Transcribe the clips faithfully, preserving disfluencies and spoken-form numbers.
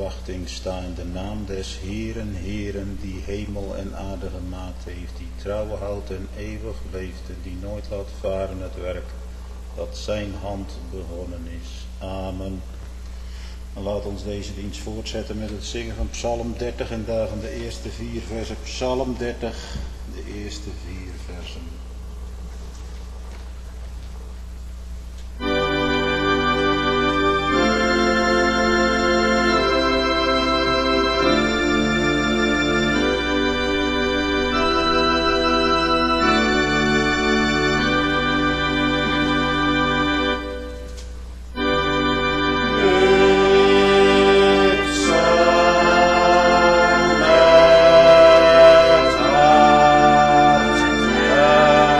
verwachting sta in de naam des Heeren, Heeren, die hemel en aarde gemaakt heeft, die trouw houdt en eeuwig leeft en die nooit laat varen het werk dat zijn hand begonnen is. Amen. En laat ons deze dienst voortzetten met het zingen van Psalm dertig en daarvan de eerste vier versen. Psalm dertig, de eerste vier versen. Amen.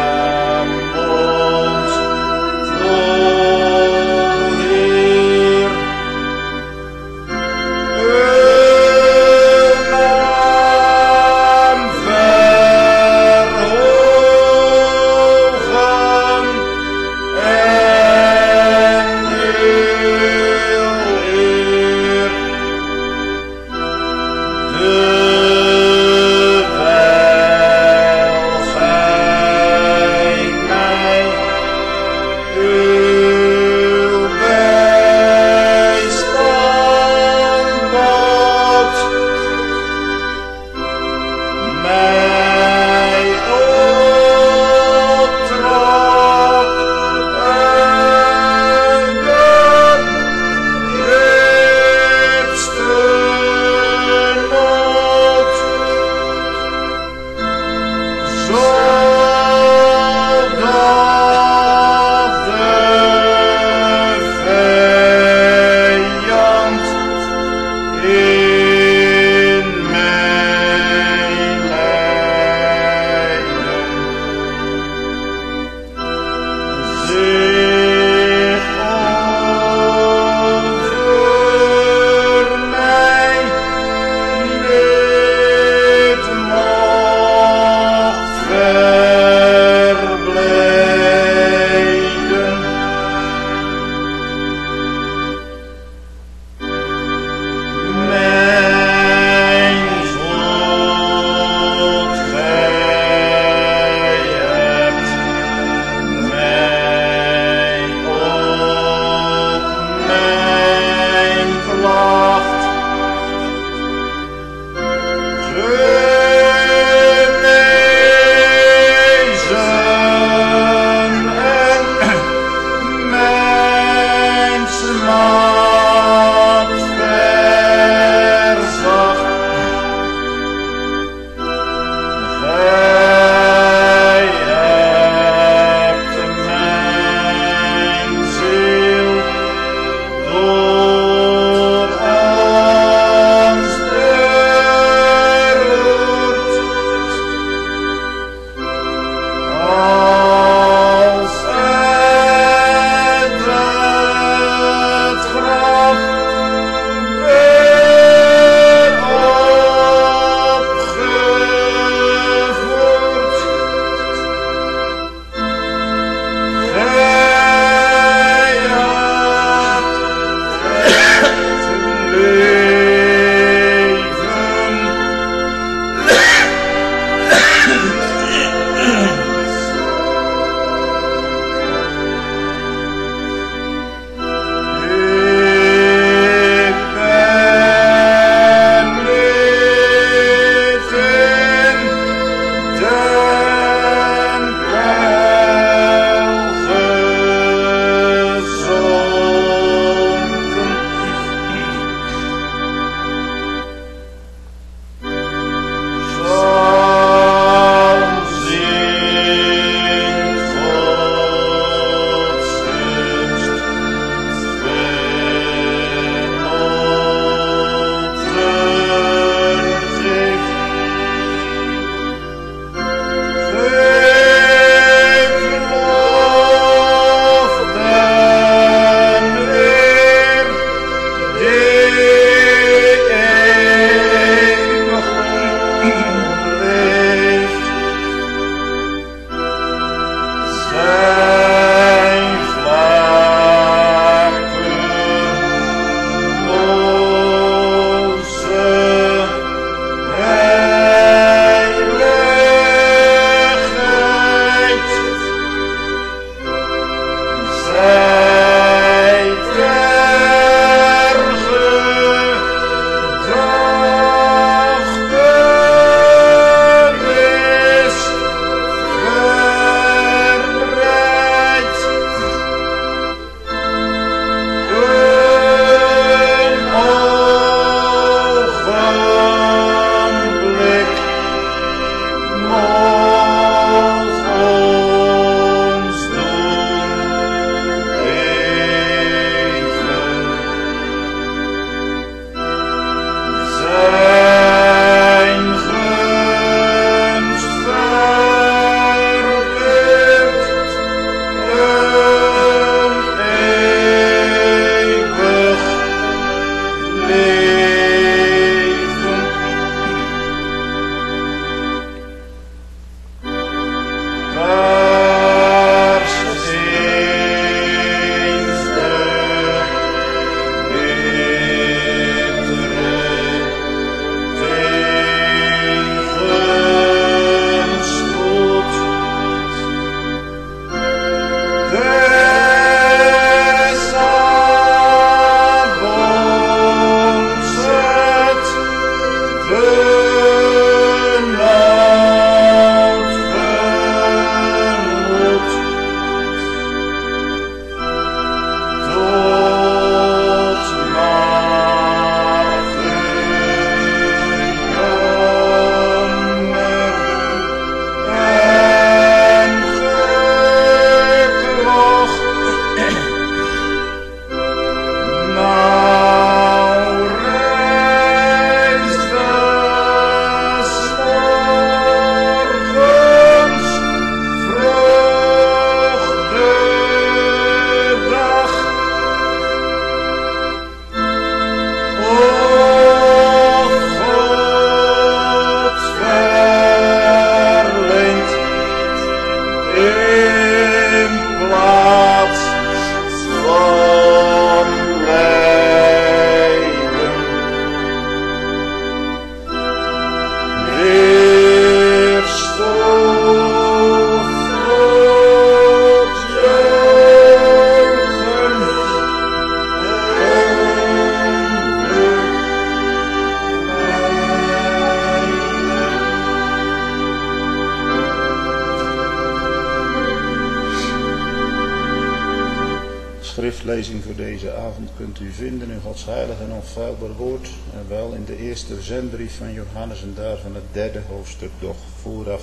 schriftlezing voor deze avond kunt u vinden in Gods heilig en onfeilbaar woord. En wel in de eerste zendbrief van Johannes en daarvan het derde hoofdstuk, doch vooraf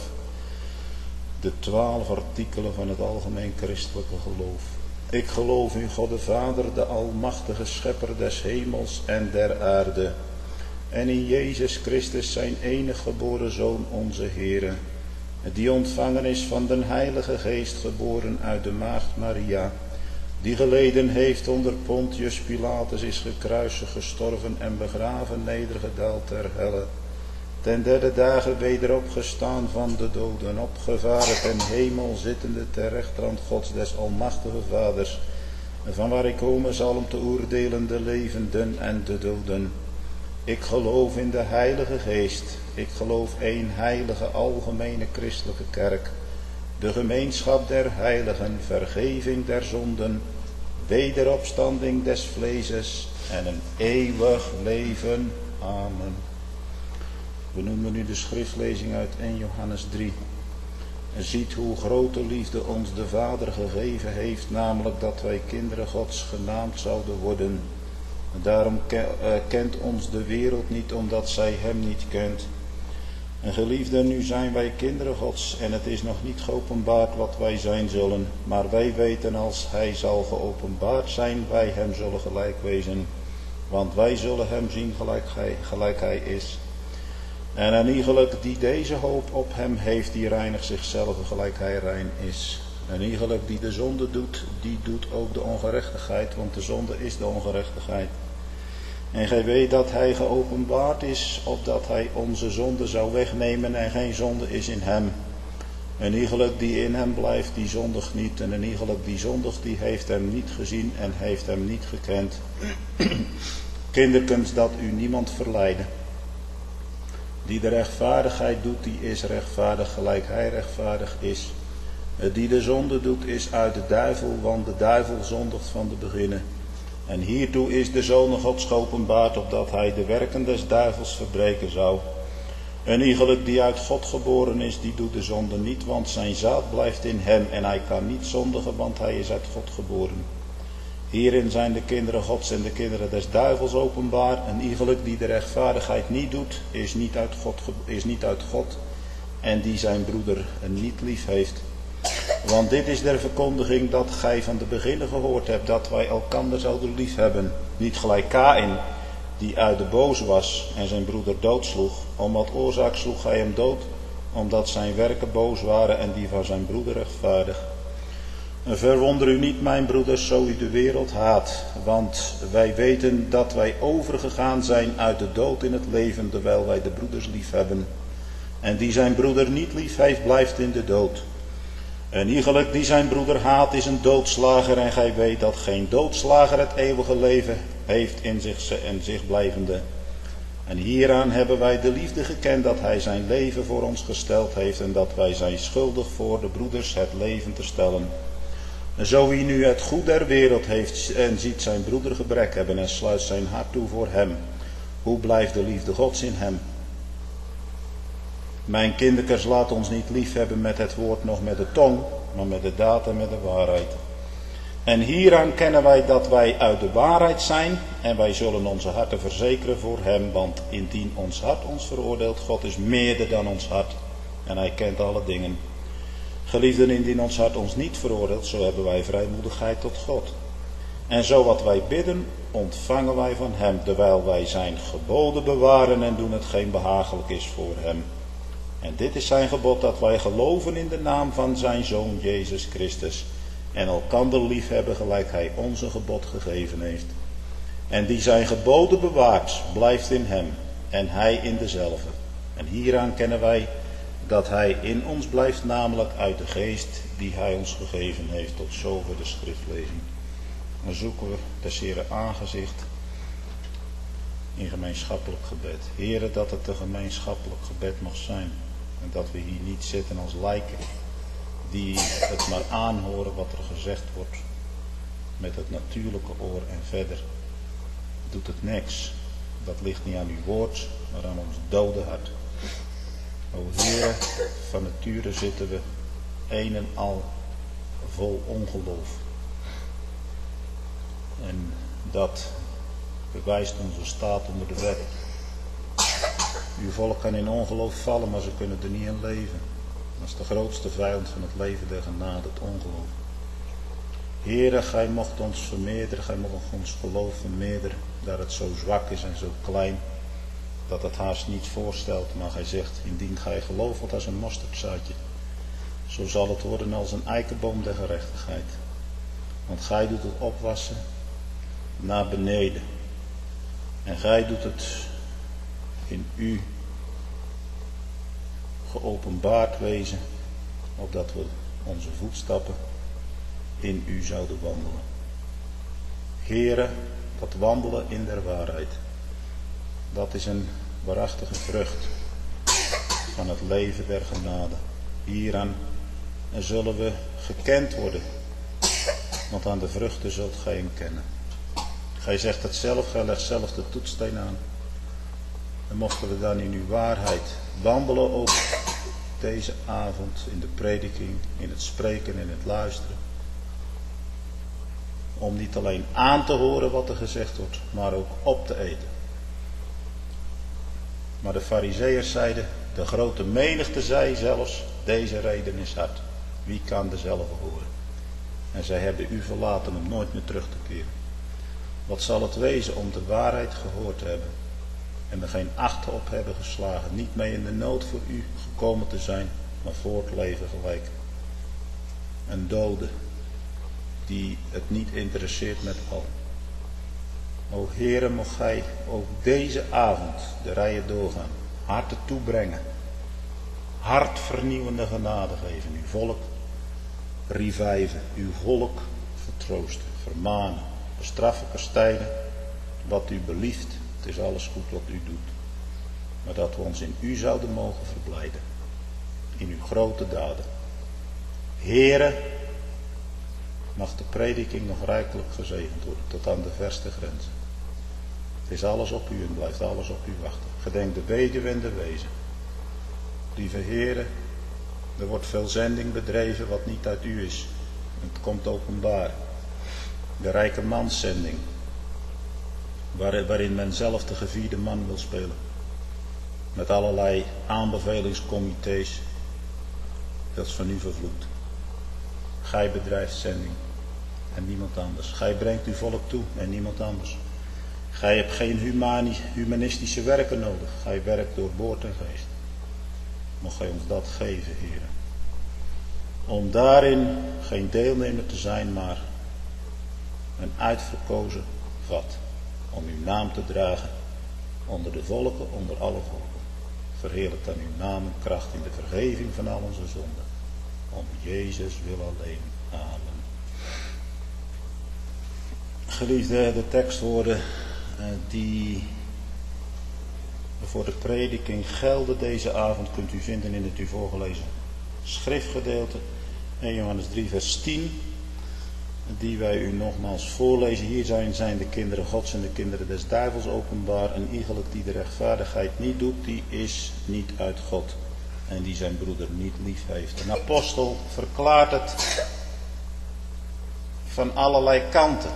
de twaalf artikelen van het algemeen christelijke geloof. Ik geloof in God de Vader, de almachtige schepper des hemels en der aarde. En in Jezus Christus zijn enige geboren Zoon, onze Heere, die ontvangen is van den Heilige Geest, geboren uit de maagd Maria, die geleden heeft onder Pontius Pilatus, is gekruisigd, gestorven en begraven, nedergedaald ter helle. Ten derde dagen weder opgestaan van de doden, opgevaren ten hemel, zittende ter rechterhand Gods des almachtige Vaders, van waar ik komen zal om te oordelen de levenden en de doden. Ik geloof in de Heilige Geest, ik geloof één heilige algemene christelijke kerk, de gemeenschap der heiligen, vergeving der zonden, wederopstanding des vleeses en een eeuwig leven. Amen. We noemen nu de schriftlezing uit eerste Johannes drie. En ziet hoe grote liefde ons de Vader gegeven heeft, namelijk dat wij kinderen Gods genaamd zouden worden. Daarom kent ons de wereld niet, omdat zij hem niet kent. En geliefden, nu zijn wij kinderen Gods, en het is nog niet geopenbaard wat wij zijn zullen. Maar wij weten, als hij zal geopenbaard zijn, wij hem zullen gelijk wezen. Want wij zullen hem zien gelijk hij, gelijk hij is. En een iegelijk die deze hoop op hem heeft, die reinigt zichzelf gelijk hij rein is. En iegelijk die de zonde doet, die doet ook de ongerechtigheid, want de zonde is de ongerechtigheid. En gij weet dat hij geopenbaard is, opdat hij onze zonde zou wegnemen, en geen zonde is in hem. En iegelijk die in hem blijft, die zondigt niet. En een iegelijk die zondigt, die heeft hem niet gezien en heeft hem niet gekend. Kinderkens, dat u niemand verleiden. Die de rechtvaardigheid doet, die is rechtvaardig gelijk hij rechtvaardig is. Die de zonde doet, is uit de duivel, want de duivel zondigt van de beginnen. En hiertoe is de Zoon Gods geopenbaard, opdat hij de werken des duivels verbreken zou. Een iegelijk die uit God geboren is, die doet de zonde niet, want zijn zaad blijft in hem, en hij kan niet zondigen, want hij is uit God geboren. Hierin zijn de kinderen Gods en de kinderen des duivels openbaar. Een iegelijk die de rechtvaardigheid niet doet, is niet uit God, is niet uit God, en die zijn broeder niet lief heeft. Want dit is der verkondiging dat gij van de beginnen gehoord hebt, dat wij elkander zouden lief hebben. Niet gelijk Kaïn, die uit de boos was en zijn broeder doodsloeg. Om wat oorzaak sloeg hij hem dood? Omdat zijn werken boos waren en die van zijn broeder rechtvaardig. Verwonder u niet, mijn broeders, zo u de wereld haat. Want wij weten dat wij overgegaan zijn uit de dood in het leven, terwijl wij de broeders lief hebben. En die zijn broeder niet lief heeft, blijft in de dood. En iegelijk die zijn broeder haat, is een doodslager, en gij weet dat geen doodslager het eeuwige leven heeft in zich en zich blijvende. En hieraan hebben wij de liefde gekend, dat hij zijn leven voor ons gesteld heeft, en dat wij zijn schuldig voor de broeders het leven te stellen. En zo wie nu het goed der wereld heeft en ziet zijn broeder gebrek hebben en sluit zijn hart toe voor hem, hoe blijft de liefde Gods in hem? Mijn kinderkers, laat ons niet lief hebben met het woord nog met de tong, maar met de daad en met de waarheid. En hieraan kennen wij dat wij uit de waarheid zijn, en wij zullen onze harten verzekeren voor hem, want indien ons hart ons veroordeelt, God is meerder dan ons hart, en hij kent alle dingen. Geliefden, indien ons hart ons niet veroordeelt, zo hebben wij vrijmoedigheid tot God. En zo wat wij bidden, ontvangen wij van hem, terwijl wij zijn geboden bewaren en doen hetgeen behagelijk is voor hem. En dit is zijn gebod, dat wij geloven in de naam van zijn Zoon Jezus Christus, en elkander lief hebben gelijk hij ons een gebod gegeven heeft. En die zijn geboden bewaart, blijft in hem, en hij in dezelfde. En hieraan kennen wij dat hij in ons blijft, namelijk uit de geest die hij ons gegeven heeft. Tot zover de schriftlezing. Dan zoeken we des Heeren aangezicht in gemeenschappelijk gebed. Heere, dat het een gemeenschappelijk gebed mag zijn. En dat we hier niet zitten als lijken die het maar aanhoren wat er gezegd wordt met het natuurlijke oor en verder doet het niks. Dat ligt niet aan uw woord, maar aan ons dode hart. O Heere, van nature zitten we een en al vol ongeloof. dat bewijst onze staat onder de wet. Uw volk kan in ongeloof vallen, maar ze kunnen er niet in leven. Dat is de grootste vijand van het leven der genade, het ongeloof. Heere, gij mocht ons vermeerderen, gij mocht ons geloof vermeerderen, dat het zo zwak is en zo klein, dat het haast niets voorstelt. Maar gij zegt, indien gij geloof wordt als een mosterdzaadje, zo zal het worden als een eikenboom der gerechtigheid. Want gij doet het opwassen naar beneden. En gij doet het in u geopenbaard wezen, opdat we onze voetstappen in u zouden wandelen. Heere, dat wandelen in der waarheid, dat is een waarachtige vrucht van het leven der genade. Hieraan zullen we gekend worden, want aan de vruchten zult gij hem kennen. Gij zegt het zelf, gij legt zelf de toetssteen aan. En mochten we dan in uw waarheid wandelen ook deze avond in de prediking, in het spreken en het luisteren. Om niet alleen aan te horen wat er gezegd wordt, maar ook op te eten. Maar de Farizeeërs zeiden, de grote menigte zei zelfs, deze reden is hard. Wie kan dezelfde horen? En zij hebben u verlaten om nooit meer terug te keren. Wat zal het wezen om de waarheid gehoord te hebben en er geen acht op hebben geslagen, niet mee in de nood voor u gekomen te zijn, maar voortleven gelijk een dode die het niet interesseert met al. O Heere, mocht gij ook deze avond de rijen doorgaan, harten toebrengen, hartvernieuwende genade geven, uw volk reviven, uw volk vertroosten, vermanen, bestraffen, kastijden, wat u belieft. Het is alles goed wat u doet. Maar dat we ons in u zouden mogen verblijden. In uw grote daden. Heere, mag de prediking nog rijkelijk gezegend worden. Tot aan de verste grenzen. Het is alles op u en blijft alles op u wachten. Gedenk de weduwe en de wezen. Lieve Heere, er wordt veel zending bedreven wat niet uit u is. Het komt openbaar. De rijke manszending. Waarin men zelf de gevierde man wil spelen. Met allerlei aanbevelingscomité's. Dat is van u vervloekt. Gij bedrijft zending. En niemand anders. Gij brengt uw volk toe en niemand anders. Gij hebt geen humani, humanistische werken nodig. Gij werkt door woord en geest. Mocht gij ons dat geven, Heer. Om daarin geen deelnemer te zijn, maar een uitverkozen vat. Om uw naam te dragen onder de volken, onder alle volken. Verheerlijk dan uw naam en kracht in de vergeving van al onze zonden. Om Jezus wil alleen. Amen. Geliefde, de tekstwoorden die voor de prediking gelden deze avond kunt u vinden in het u voorgelezen schriftgedeelte. eerste Johannes drie vers tien. Die wij u nogmaals voorlezen. Hier zijn, zijn de kinderen Gods en de kinderen des duivels openbaar. Een iegelijk die de rechtvaardigheid niet doet, die is niet uit God. En die zijn broeder niet lief heeft. Een apostel verklaart het van allerlei kanten.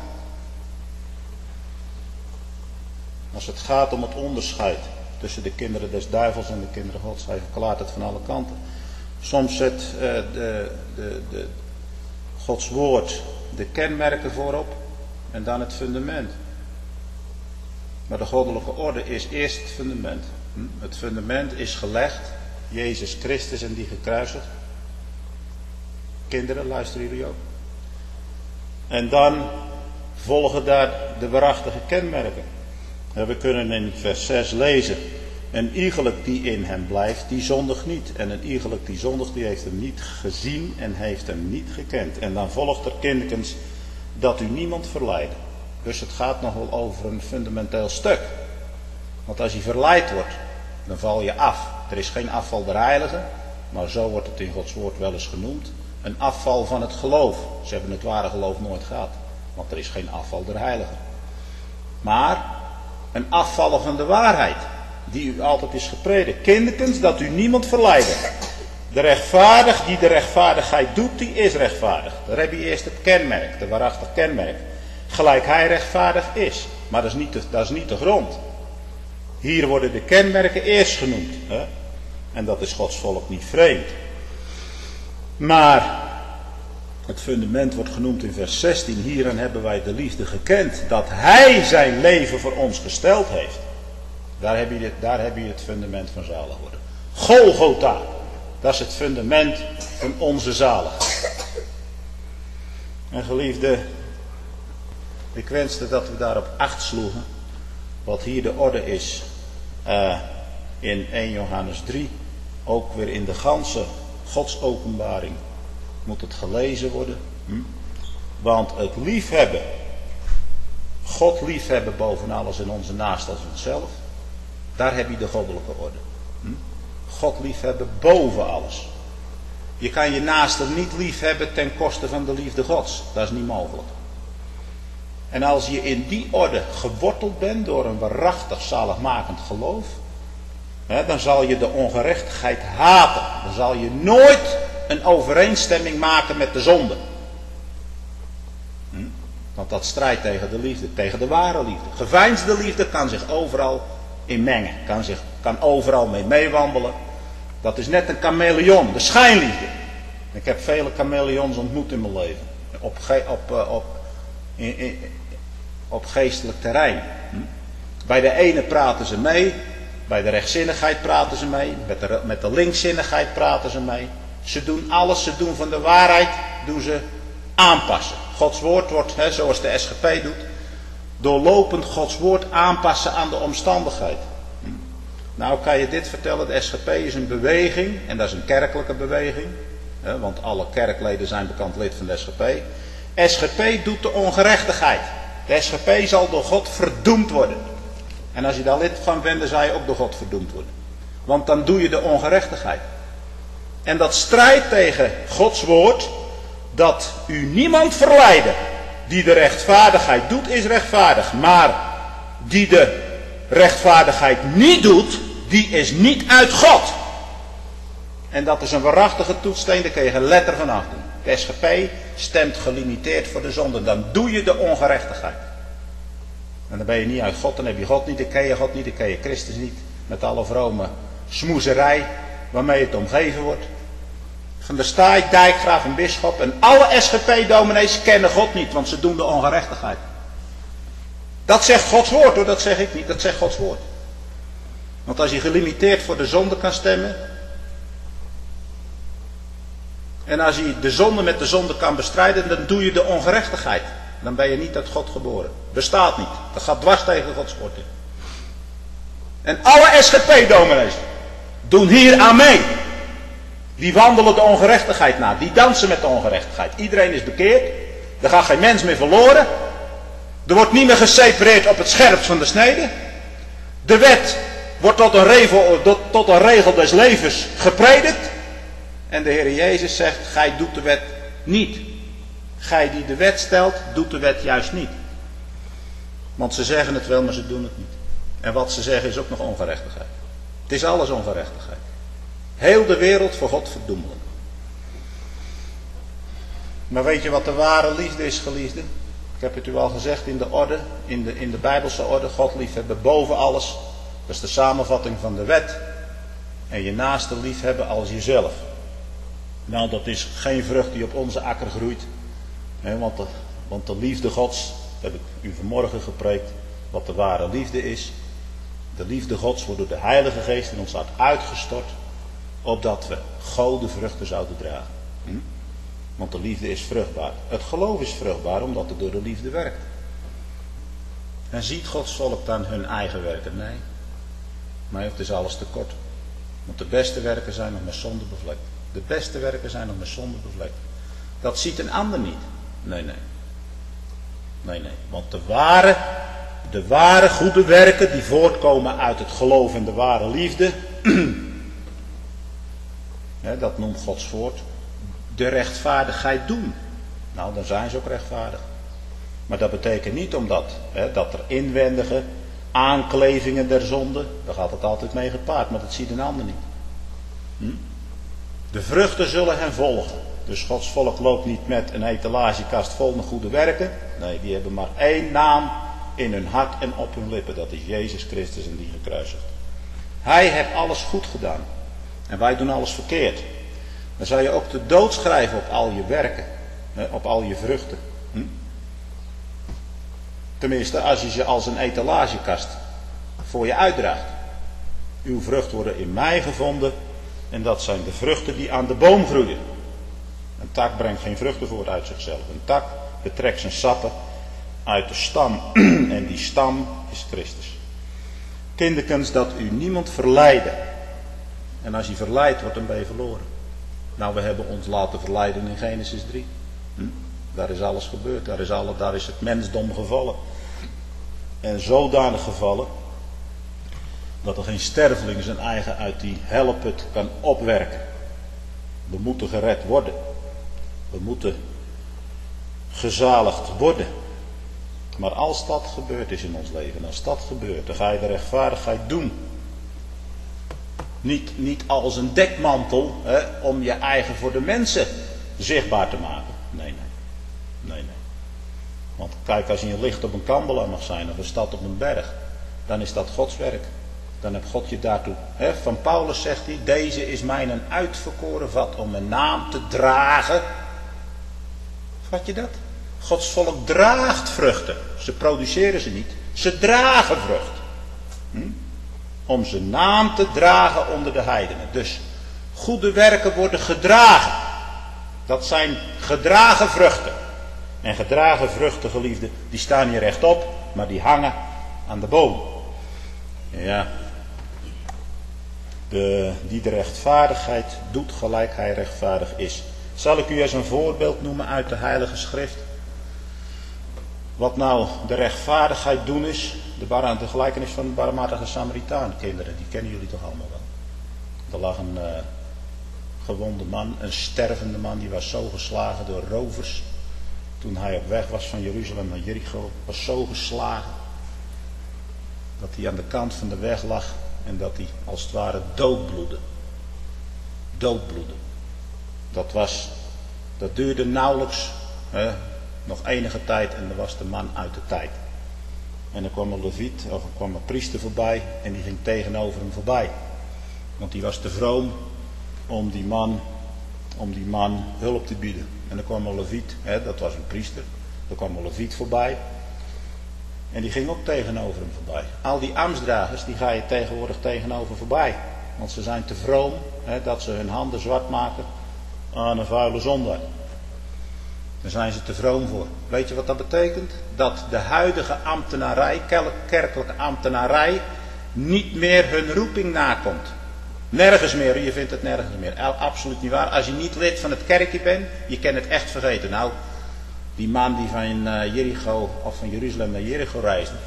Als het gaat om het onderscheid tussen de kinderen des duivels en de kinderen Gods. Hij verklaart het van alle kanten. Soms zet uh, de, de, de Gods woord de kenmerken voorop en dan het fundament. Maar de goddelijke orde is eerst het fundament. Het fundament is gelegd, Jezus Christus en die gekruisigd. Kinderen, luisteren jullie ook? En dan volgen daar de waarachtige kenmerken. We kunnen in vers zes lezen. Een iegelijk die in hem blijft, die zondigt niet. En een iegelijk die zondigt, die heeft hem niet gezien en heeft hem niet gekend. En dan volgt er kindekens dat u niemand verleiden. Dus het gaat nog wel over een fundamenteel stuk. Want als je verleid wordt, dan val je af. Er is geen afval der heiligen, maar zo wordt het in Gods woord wel eens genoemd. Een afval van het geloof. Ze hebben het ware geloof nooit gehad. Want er is geen afval der heiligen. Maar een afvallen van de waarheid. Die u altijd is gepredikt. Kinderkens, dat u niemand verleiden. De rechtvaardig die de rechtvaardigheid doet, die is rechtvaardig. Daar heb je eerst het kenmerk, de waarachtig kenmerk. gelijk hij rechtvaardig is. Maar dat is niet de, dat is niet de grond. Hier worden de kenmerken eerst genoemd. Hè? En dat is Gods volk niet vreemd. Maar het fundament wordt genoemd in vers zestien. Hierin hebben wij de liefde gekend. Dat hij zijn leven voor ons gesteld heeft. Daar heb je het, daar heb je het fundament van zalig worden. Golgotha. Dat is het fundament van onze zaligheid. En geliefde, ik wenste dat we daarop acht sloegen. Wat hier de orde is uh, in eerste Johannes drie. Ook weer in de ganse Godsopenbaring moet het gelezen worden. Hm? Want het liefhebben, God liefhebben boven alles en onze naast als onszelf. Daar heb je de goddelijke orde. Hm? God liefhebben boven alles. Je kan je naaste niet liefhebben ten koste van de liefde Gods. Dat is niet mogelijk. En als je in die orde geworteld bent door een waarachtig zaligmakend geloof, hè, dan zal je de ongerechtigheid haten. Dan zal je nooit een overeenstemming maken met de zonde. Hm? Want dat strijdt tegen de liefde, tegen de ware liefde. Geveinsde liefde kan zich overal in mengen, kan, zich, kan overal mee meewandelen. Dat is net een chameleon, de schijnliefde. Ik heb vele chameleons ontmoet in mijn leven. Op, ge, op, op, in, in, op geestelijk terrein. Hm? Bij de ene praten ze mee. Bij de rechtzinnigheid praten ze mee. Met de, met de linkszinnigheid praten ze mee. Ze doen alles, ze doen van de waarheid, doen ze aanpassen. Gods woord wordt, hè, zoals de S G P doet, doorlopend Gods woord aanpassen aan de omstandigheid. Hm? Nou kan je dit vertellen, de S G P is een beweging, en dat is een kerkelijke beweging, hè, want alle kerkleden zijn bekend lid van de S G P. S G P doet de ongerechtigheid. De S G P zal door God verdoemd worden. En als je daar lid van bent, dan zal je ook door God verdoemd worden. Want dan doe je de ongerechtigheid. En dat strijdt tegen Gods woord, dat u niemand verleiden. Die de rechtvaardigheid doet, is rechtvaardig. Maar die de rechtvaardigheid niet doet, die is niet uit God. En dat is een waarachtige toetssteen, daar kun je geen letter van afdoen. De S G P stemt gelimiteerd voor de zonde. Dan doe je de ongerechtigheid. En dan ben je niet uit God, dan heb je God niet, dan ken je God niet, dan ken je Christus niet. Met alle vrome smoezerij waarmee het omgeven wordt. Van der Staaij, dijkgraaf en bisschop en alle S G P-dominees kennen God niet, want ze doen de ongerechtigheid. Dat zegt Gods woord hoor, dat zeg ik niet, dat zegt Gods woord. Want als je gelimiteerd voor de zonde kan stemmen, en als je de zonde met de zonde kan bestrijden, dan doe je de ongerechtigheid. Dan ben je niet uit God geboren. Bestaat niet. Dat gaat dwars tegen Gods woord in. En alle S G P-dominees doen hier aan mee. Die wandelen de ongerechtigheid na. Die dansen met de ongerechtigheid. Iedereen is bekeerd. Er gaat geen mens meer verloren. Er wordt niet meer gesepareerd op het scherpst van de snede. De wet wordt tot een regel, tot een regel des levens gepredikt. En de Heer Jezus zegt, gij doet de wet niet. Gij die de wet stelt, doet de wet juist niet. Want ze zeggen het wel, maar ze doen het niet. En wat ze zeggen is ook nog ongerechtigheid. Het is alles ongerechtigheid. Heel de wereld voor God verdoemelen. Maar weet je wat de ware liefde is, geliefde? Ik heb het u al gezegd in de orde, in de, in de Bijbelse orde. God liefhebben boven alles. Dat is de samenvatting van de wet. En je naaste liefhebben als jezelf. Nou, dat is geen vrucht die op onze akker groeit. Nee, want, de, want de liefde Gods, dat heb ik u vanmorgen gepreekt, wat de ware liefde is. De liefde Gods wordt door de Heilige Geest in ons hart uitgestort, opdat we goden vruchten zouden dragen. Hm? Want de liefde is vruchtbaar. Het geloof is vruchtbaar, omdat het door de liefde werkt. En ziet Gods volk dan hun eigen werken? Nee. Maar het is alles tekort. Want de beste werken zijn nog met zonde bevlekt. De beste werken zijn nog met zonde bevlekt. Dat ziet een ander niet. Nee, nee. Nee, nee. Want de ware, de ware goede werken die voortkomen uit het geloof en de ware liefde. Hè, dat noemt Gods woord. De rechtvaardigheid doen. Nou, dan zijn ze ook rechtvaardig. Maar dat betekent niet omdat hè, dat er inwendige aanklevingen der zonde, daar gaat het altijd mee gepaard, maar dat ziet een ander niet. Hm? De vruchten zullen hen volgen. Dus Gods volk loopt niet met een etalagekast vol met goede werken. Nee, die hebben maar één naam in hun hart en op hun lippen. Dat is Jezus Christus en die gekruisigd. Hij heeft alles goed gedaan. En wij doen alles verkeerd. Dan zou je ook de dood schrijven op al je werken. Op al je vruchten. Hm? Tenminste, als je ze als een etalagekast voor je uitdraagt. Uw vruchten worden in mij gevonden. En dat zijn de vruchten die aan de boom groeien. Een tak brengt geen vruchten voort uit zichzelf. Een tak betrekt zijn sappen uit de stam. En die stam is Christus. Kinderkens, dat u niemand verleiden. En als je verleidt wordt, dan ben je verloren. Nou, we hebben ons laten verleiden in Genesis drie. Hm? Daar is alles gebeurd. Daar is, alle, daar is het mensdom gevallen. En zodanig gevallen dat er geen sterveling zijn eigen uit die helput kan opwerken. We moeten gered worden. We moeten gezaligd worden. Maar als dat gebeurd is in ons leven, als dat gebeurt, dan ga je de rechtvaardigheid doen. Niet, niet als een dekmantel, hè, om je eigen voor de mensen zichtbaar te maken. Nee, nee. Nee, nee. Want kijk, als je een licht op een kandelaar mag zijn, of een stad op een berg, dan is dat Gods werk. Dan heeft God je daartoe. Hè, van Paulus zegt hij, deze is mij een uitverkoren vat om mijn naam te dragen. Vat je dat? Gods volk draagt vruchten. Ze produceren ze niet. Ze dragen vrucht. Hm? Om zijn naam te dragen onder de heidenen. Dus goede werken worden gedragen. Dat zijn gedragen vruchten. En gedragen vruchten, geliefden, die staan hier rechtop, maar die hangen aan de boom. Ja. De, die de rechtvaardigheid doet gelijk hij rechtvaardig is. Zal ik u eens een voorbeeld noemen uit de Heilige Schrift? Wat nou de rechtvaardigheid doen is, de, bar, de gelijkenis van de barmhartige Samaritaan, kinderen, die kennen jullie toch allemaal wel. Er lag een uh, gewonde man, een stervende man, die was zo geslagen door rovers. Toen hij op weg was van Jeruzalem naar Jericho, was zo geslagen dat hij aan de kant van de weg lag en dat hij als het ware doodbloedde. Doodbloedde. Dat was, dat duurde nauwelijks, hè, nog enige tijd en dan was de man uit de tijd. En er kwam een leviet, of er kwam een priester voorbij en die ging tegenover hem voorbij. Want die was te vroom om die man, om die man hulp te bieden. En er kwam een leviet, hè, dat was een priester, er kwam een leviet voorbij. En die ging ook tegenover hem voorbij. Al die ambtsdragers, die ga je tegenwoordig tegenover voorbij. Want ze zijn te vroom, hè, dat ze hun handen zwart maken aan een vuile zondaar. Daar zijn ze te vroom voor. Weet je wat dat betekent? Dat de huidige ambtenarij, kerkelijke ambtenarij, niet meer hun roeping nakomt. Nergens meer, je vindt het nergens meer. Absoluut niet waar. Als je niet lid van het kerkje bent, je kan het echt vergeten. Nou, die man die van Jericho of van Jeruzalem naar Jericho reisde.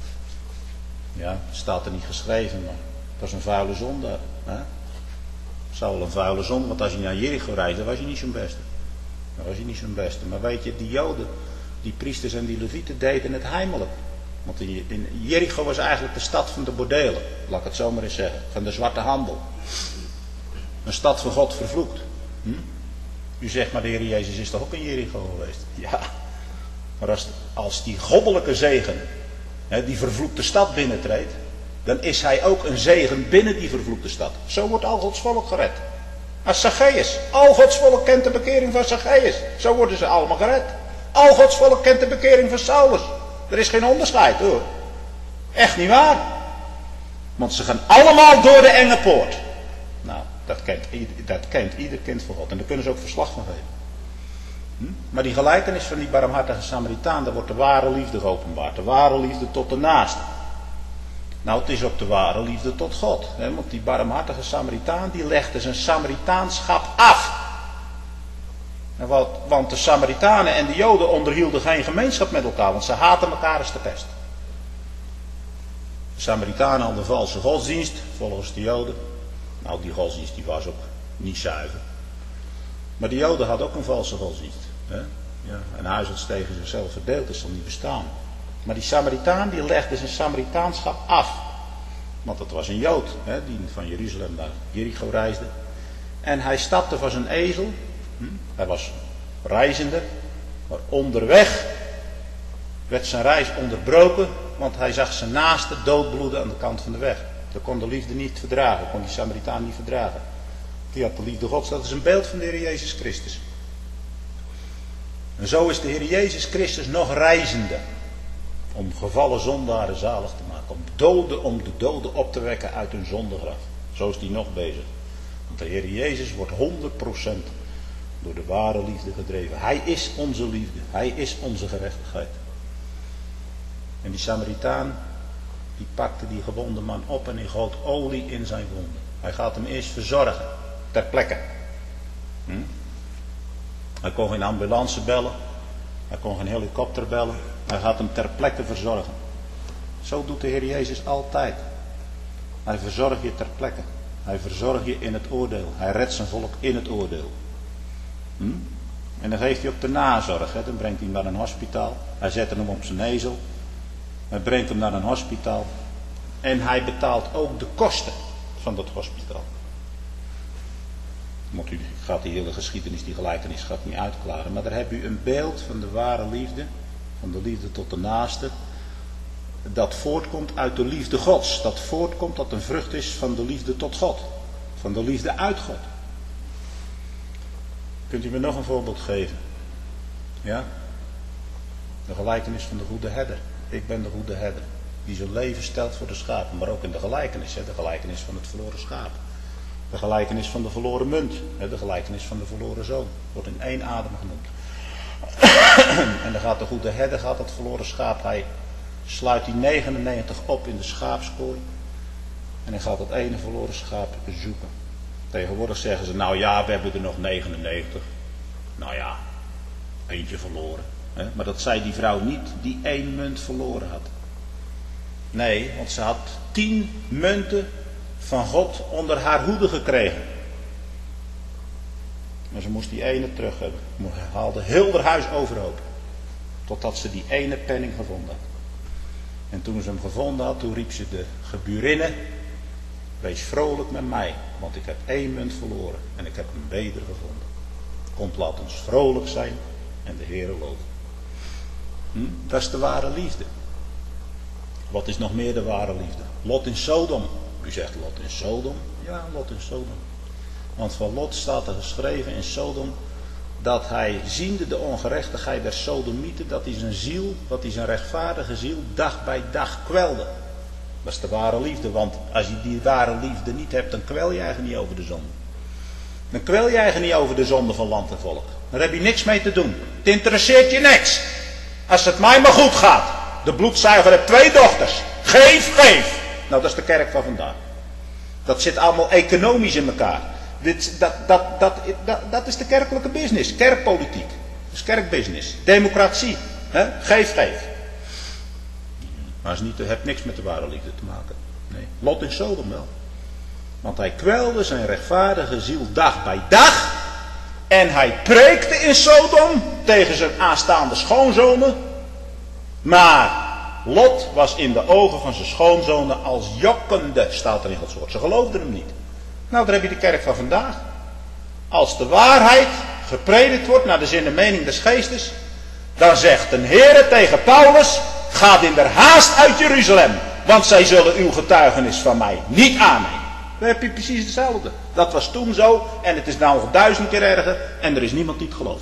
Ja, staat er niet geschreven, maar dat is een vuile zonde. Hè? Zou wel een vuile zonde, want als je naar Jericho reisde, was je niet zo'n beste. Dan was je niet zo'n beste. Maar weet je, die Joden, die priesters en die levieten deden het heimelijk. Want in Jericho was eigenlijk de stad van de bordelen. Laat ik het zo maar eens zeggen. Van de zwarte handel. Een stad van God vervloekt. Hm? U zegt maar, de Heer Jezus is toch ook in Jericho geweest? Ja. Maar als, als die goddelijke zegen, hè, die vervloekte stad binnentreedt, dan is hij ook een zegen binnen die vervloekte stad. Zo wordt al Gods volk gered. Als Zacchaeus. Al Gods volk kent de bekering van Zacchaeus. Zo worden ze allemaal gered. Al Gods volk kent de bekering van Saulus. Er is geen onderscheid hoor. Echt niet waar. Want ze gaan allemaal door de enge poort. Nou, dat kent, dat kent ieder kind van God. En daar kunnen ze ook verslag van geven. Hm? Maar die gelijkenis van die barmhartige Samaritaan, daar wordt de ware liefde geopenbaard. De ware liefde tot de naaste. Nou, het is ook de ware liefde tot God. Hè? Want die barmhartige Samaritaan, die legde zijn Samaritaanschap af. En wat, want de Samaritanen en de Joden onderhielden geen gemeenschap met elkaar, want ze haten elkaar als de pest. De Samaritanen hadden een valse godsdienst, volgens de Joden. Nou, die godsdienst die was ook niet zuiver. Maar de Joden hadden ook een valse godsdienst. Hè? Ja, een huis dat tegen zichzelf verdeeld is, zal niet bestaan. Maar die Samaritaan die legde zijn Samaritaanschap af. Want dat was een Jood, hè, die van Jeruzalem naar Jericho reisde. En hij stapte van zijn ezel Hm? Hij was reizende, maar onderweg werd zijn reis onderbroken, want hij zag zijn naaste doodbloeden aan de kant van de weg. Dat kon de liefde niet verdragen, dat kon die Samaritaan niet verdragen. Die had de liefde Gods, dat is een beeld van de Heer Jezus Christus. En zo is de Heer Jezus Christus nog reizende. Om gevallen zondaren zalig te maken. Om, doden, om de doden op te wekken uit hun zondegraf. Zo is hij nog bezig. Want de Heer Jezus wordt honderd procent door de ware liefde gedreven. Hij is onze liefde. Hij is onze gerechtigheid. En die Samaritaan, die pakte die gewonde man op en hij goot olie in zijn wonden. Hij gaat hem eerst verzorgen. Ter plekke. Hm? Hij kon geen ambulance bellen. Hij kon geen helikopter bellen. Hij gaat hem ter plekke verzorgen. Zo doet de Heer Jezus altijd. Hij verzorgt je ter plekke. Hij verzorgt je in het oordeel. Hij redt zijn volk in het oordeel. Hm? En dan geeft hij ook de nazorg. Hè? Dan brengt hij hem naar een hospitaal. Hij zet hem op zijn ezel. Hij brengt hem naar een hospitaal. En hij betaalt ook de kosten van dat hospitaal. Want u gaat die hele geschiedenis, die gelijkenis gaat niet uitklaren. Maar daar heb u een beeld van de ware liefde. Van de liefde tot de naaste. Dat voortkomt uit de liefde Gods. Dat voortkomt, dat een vrucht is van de liefde tot God. Van de liefde uit God. Kunt u me nog een voorbeeld geven? Ja? De gelijkenis van de goede herder. Ik ben de goede herder. Die zijn leven stelt voor de schapen. Maar ook in de gelijkenis. Hè? De gelijkenis van het verloren schaap. De gelijkenis van de verloren munt. Hè? De gelijkenis van de verloren zoon. Wordt in één adem genoemd. En dan gaat de goede herder, gaat dat verloren schaap. Hij sluit die negenennegentig op in de schaapskooi. En hij gaat dat ene verloren schaap zoeken. Tegenwoordig zeggen ze, nou ja, we hebben er nog negenennegentig. Nou ja, eentje verloren. Hè? Maar dat zei die vrouw niet, die één munt verloren had. Nee, want ze had tien munten van God onder haar hoede gekregen. Maar ze moest die ene terug hebben. Ze haalde heel haar huis overhoop. Totdat ze die ene penning gevonden had. En toen ze hem gevonden had, toen riep ze de gebuurinnen. Wees vrolijk met mij, want ik heb één munt verloren en ik heb een beter gevonden. Komt, laat ons vrolijk zijn en de Heere loven. Hm? Dat is de ware liefde. Wat is nog meer de ware liefde? Lot in Sodom. U zegt Lot in Sodom? Ja, Lot in Sodom. Want van Lot staat er geschreven in Sodom dat hij, ziende de ongerechtigheid der Sodomieten, dat hij zijn ziel, dat hij zijn rechtvaardige ziel dag bij dag kwelde. Dat is de ware liefde, want als je die ware liefde niet hebt, dan kwel je eigenlijk niet over de zonde. Dan kwel je eigenlijk niet over de zonde van land en volk. Daar heb je niks mee te doen. Het interesseert je niks. Als het mij maar goed gaat. De bloedzuiger heeft twee dochters. Geef, geef. Nou, dat is de kerk van vandaag. Dat zit allemaal economisch in elkaar. Dit, dat, dat, dat, dat, dat is de kerkelijke business. Kerkpolitiek. Dat is kerkbusiness. Democratie. He? Geef, geef. Maar het niet, heeft niks met de ware liefde te maken. Nee. Lot in Sodom wel. Want hij kwelde zijn rechtvaardige ziel dag bij dag. En hij preekte in Sodom tegen zijn aanstaande schoonzonen. Maar Lot was in de ogen van zijn schoonzonen als jokkende, staat er in Gods woord. Ze geloofden hem niet. Nou, daar heb je de kerk van vandaag. Als de waarheid gepredikt wordt naar de zin en mening des geestes, dan zegt de Heere tegen Paulus, ga in der haast uit Jeruzalem, want zij zullen uw getuigenis van mij niet aannemen. Dan heb je precies hetzelfde. Dat was toen zo en het is nou nog duizend keer erger en er is niemand die het gelooft.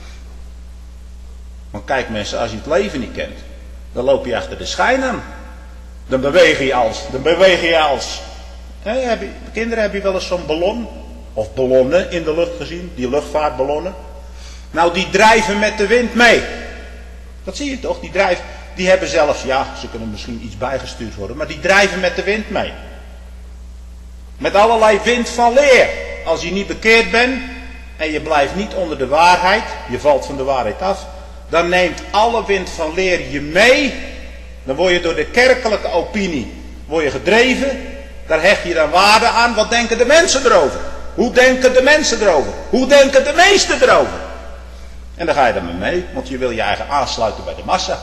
Want kijk mensen, als je het leven niet kent, dan loop je achter de schijn aan. Dan beweeg je als, dan beweeg je als. Hè, heb je, kinderen, heb je wel eens zo'n ballon of ballonnen in de lucht gezien? Die luchtvaartballonnen. Nou, die drijven met de wind mee. Dat zie je toch? Die drijven, die hebben zelfs, ja, ze kunnen misschien iets bijgestuurd worden, maar die drijven met de wind mee. Met allerlei wind van leer. Als je niet bekeerd bent en je blijft niet onder de waarheid, je valt van de waarheid af, dan neemt alle wind van leer je mee. Dan word je door de kerkelijke opinie word je gedreven. Daar hecht je dan waarde aan. Wat denken de mensen erover? Hoe denken de mensen erover? Hoe denken de meesten erover? En dan ga je er mee, want je wil je eigen aansluiten bij de massa.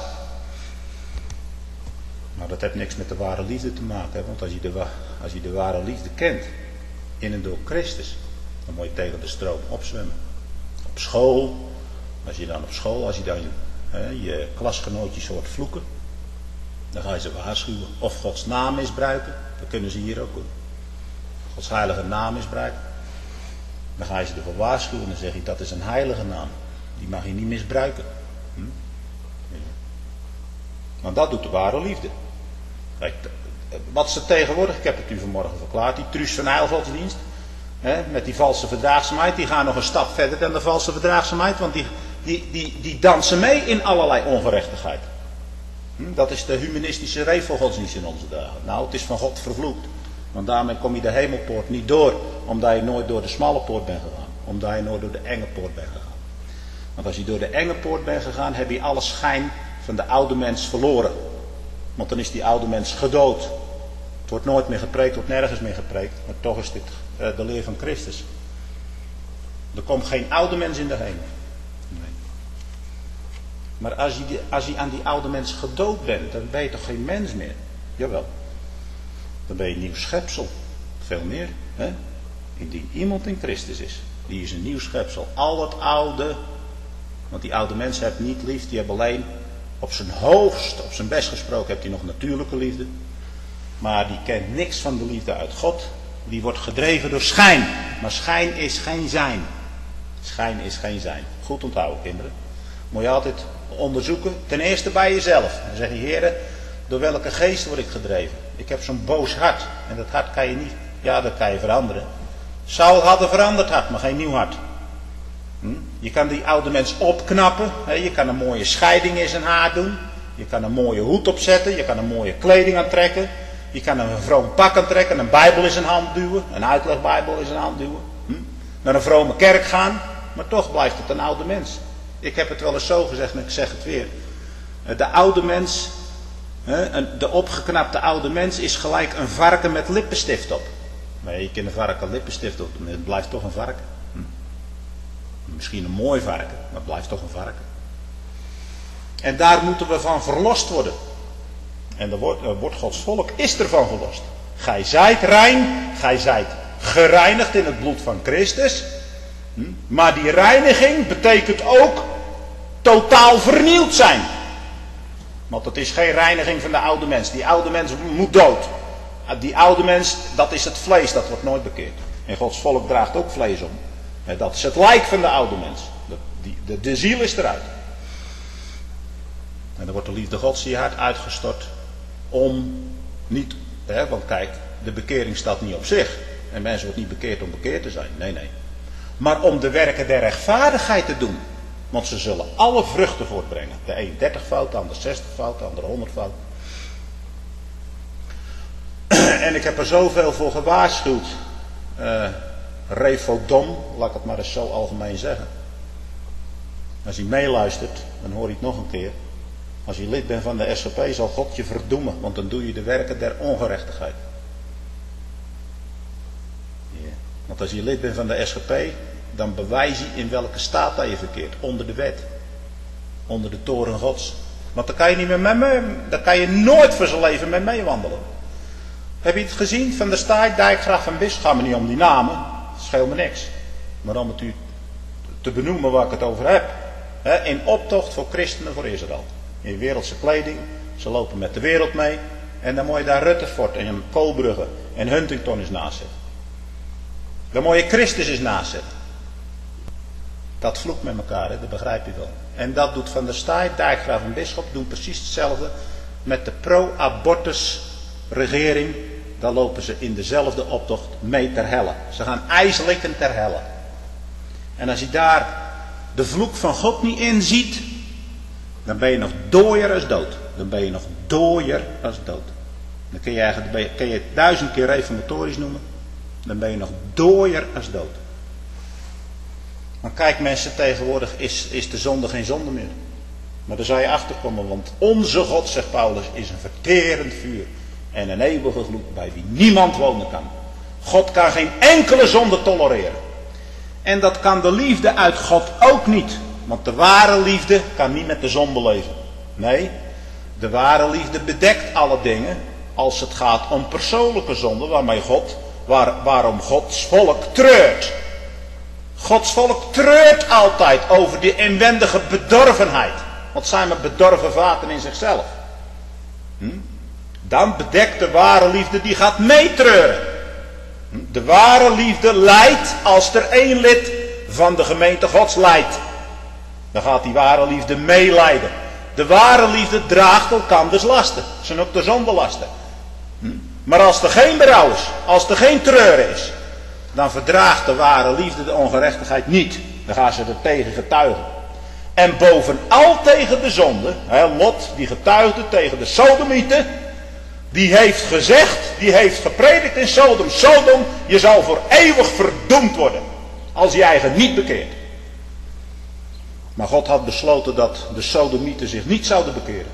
Maar dat heeft niks met de ware liefde te maken. Hè? Want als je, de, als je de ware liefde kent, in en door Christus, dan moet je tegen de stroom opzwemmen. op school, als je dan op school, als je dan hè, je klasgenootjes hoort vloeken, dan ga je ze waarschuwen. Of Gods naam misbruiken, dat kunnen ze hier ook doen. Gods heilige naam misbruiken. Dan ga je ze ervoor waarschuwen en dan zeg je, dat is een heilige naam. Die mag je niet misbruiken. Hm? Ja. Want dat doet de ware liefde. Kijk, wat ze tegenwoordig, ik heb het u vanmorgen verklaard, die truus van heilgodsdienst, hè, met die valse verdraagzaamheid, die gaan nog een stap verder dan de valse verdraagzaamheid, want die, die, die, die dansen mee in allerlei ongerechtigheid. Hm? Dat is de humanistische revelgodsdienst in onze dagen. Nou, het is van God vervloekt. Want daarmee kom je de hemelpoort niet door, omdat je nooit door de smalle poort bent gegaan. Omdat je nooit door de enge poort bent gegaan. Want als je door de enge poort bent gegaan, heb je alle schijn van de oude mens verloren. Want dan is die oude mens gedood. Het wordt nooit meer gepreekt, wordt nergens meer gepreekt. Maar toch is dit uh, de leer van Christus. Er komt geen oude mens in de hemel. Nee. Maar als je, die, als je aan die oude mens gedood bent, dan ben je toch geen mens meer? Jawel. Dan ben je een nieuw schepsel. Veel meer. Hè? Indien iemand in Christus is. Die is een nieuw schepsel. Al dat oude. Want die oude mensen hebben niet lief. Die hebben alleen op zijn hoogst, op zijn best gesproken, heeft hij nog natuurlijke liefde. Maar die kent niks van de liefde uit God. Die wordt gedreven door schijn. Maar schijn is geen zijn. Schijn is geen zijn. Goed onthouden, kinderen. Moet je altijd onderzoeken. Ten eerste bij jezelf. Dan zeg je, heren, door welke geest word ik gedreven? Ik heb zo'n boos hart. En dat hart kan je niet, ja, dat kan je veranderen. Saul had een veranderd hart, maar geen nieuw hart. Hm? Je kan die oude mens opknappen. Hè? Je kan een mooie scheiding in zijn haar doen. Je kan een mooie hoed opzetten. Je kan een mooie kleding aantrekken. Je kan een vroom pak aantrekken. Een bijbel in zijn hand duwen. Een uitlegbijbel in zijn hand duwen. Hm? Naar een vrome kerk gaan. Maar toch blijft het een oude mens. Ik heb het wel eens zo gezegd en ik zeg het weer. De oude mens, de opgeknapte oude mens is gelijk een varken met lippenstift op. Nee, je kunt een varken lippenstift op, maar het blijft toch een varken. Hm. Misschien een mooi varken, maar het blijft toch een varken. En daar moeten we van verlost worden. En dan wordt, wordt Gods volk is ervan verlost. Gij zijt rein, gij zijt gereinigd in het bloed van Christus. Hm. Maar die reiniging betekent ook totaal vernieuwd zijn. Want het is geen reiniging van de oude mens. Die oude mens moet dood. Die oude mens, dat is het vlees, dat wordt nooit bekeerd. En Gods volk draagt ook vlees om. Dat is het lijk van de oude mens. De, die, de, de ziel is eruit. En dan wordt de liefde Gods in je hart uitgestort. Om niet, hè, want kijk, de bekering staat niet op zich. En mensen worden niet bekeerd om bekeerd te zijn. Nee, nee. Maar om de werken der rechtvaardigheid te doen. Want ze zullen alle vruchten voortbrengen. De een dertig fout, de ander zestig fout, de ander honderd fout. En ik heb er zoveel voor gewaarschuwd. Uh, Revodom, laat ik het maar eens zo algemeen zeggen. Als hij meeluistert, dan hoor je het nog een keer. Als je lid bent van de S G P, zal God je verdoemen. Want dan doe je de werken der ongerechtigheid. Yeah. Want als je lid bent van de S G P, dan bewijs je in welke staat dat je verkeert. Onder de wet. Onder de toren Gods. Want dan kan je niet meer met me, dan kan je nooit voor zijn leven met meewandelen. Heb je het gezien van de Staaij, Dijkgraaf en Bis? Gaat me niet om die namen. Scheelt me niks. Maar om het u te benoemen waar ik het over heb. He, in optocht voor christenen voor Israël. In wereldse kleding. Ze lopen met de wereld mee. En dan moet je daar Rutherford en Koolbrugge en Huntington eens naast zetten. Dan moet je Christus eens naast zetten. Dat vloekt met elkaar, hè? Dat begrijp je wel. En dat doet Van der Staaij, Dijkgraaf en Bisschop doen precies hetzelfde met de pro-abortus regering. Dan lopen ze in dezelfde optocht mee ter helle. Ze gaan ijslikken ter helle. En als je daar de vloek van God niet in ziet, dan ben je nog dooier als dood. Dan ben je nog dooier als dood. Dan kun je eigenlijk kun je het duizend keer reformatorisch noemen. Dan ben je nog dooier als dood. Maar kijk mensen, tegenwoordig is, is de zonde geen zonde meer. Maar daar zou je achter komen, want onze God, zegt Paulus, is een verterend vuur. En een eeuwige gloed bij wie niemand wonen kan. God kan geen enkele zonde tolereren. En dat kan de liefde uit God ook niet. Want de ware liefde kan niet met de zon beleven. Nee, de ware liefde bedekt alle dingen. Als het gaat om persoonlijke zonde waarmee God, waar, waarom Gods volk treurt. Gods volk treurt altijd over die inwendige bedorvenheid. Want zijn maar bedorven vaten in zichzelf. Hm? Dan bedekt de ware liefde, die gaat meetreuren. Hm? De ware liefde lijdt als er één lid van de gemeente Gods lijdt. Dan gaat die ware liefde meelijden. De ware liefde draagt elkanders lasten. Dat zijn ook de zondelasten. Hm? Maar als er geen berouw is, als er geen treuren is, dan verdraagt de ware liefde de ongerechtigheid niet. Dan gaan ze er tegen getuigen. En bovenal tegen de zonde, hè, Lot die getuigde tegen de Sodomieten, die heeft gezegd, die heeft gepredikt in Sodom, Sodom, je zal voor eeuwig verdoemd worden, als je eigen niet bekeert. Maar God had besloten dat de Sodomieten zich niet zouden bekeren.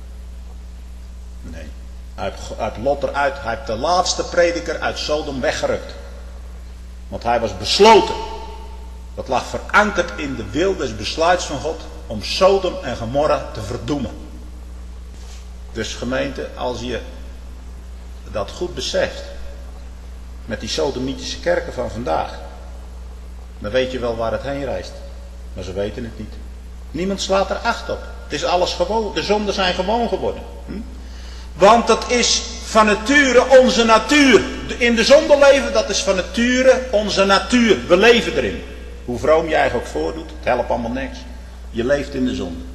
Nee, uit, uit Lot eruit, hij heeft de laatste prediker uit Sodom weggerukt. Want hij was besloten. Dat lag verankerd in de wil des besluits van God om Sodom en Gomorra te verdoemen. Dus gemeente, als je dat goed beseft, met die sodomitische kerken van vandaag, dan weet je wel waar het heen reist. Maar ze weten het niet. Niemand slaat er acht op. Het is alles gewoon, de zonden zijn gewoon geworden. Hm? Want dat is van nature onze natuur. In de zonde leven, dat is van nature onze natuur. We leven erin. Hoe vroom je eigenlijk ook voordoet, het helpt allemaal niks. Je leeft in de zonde.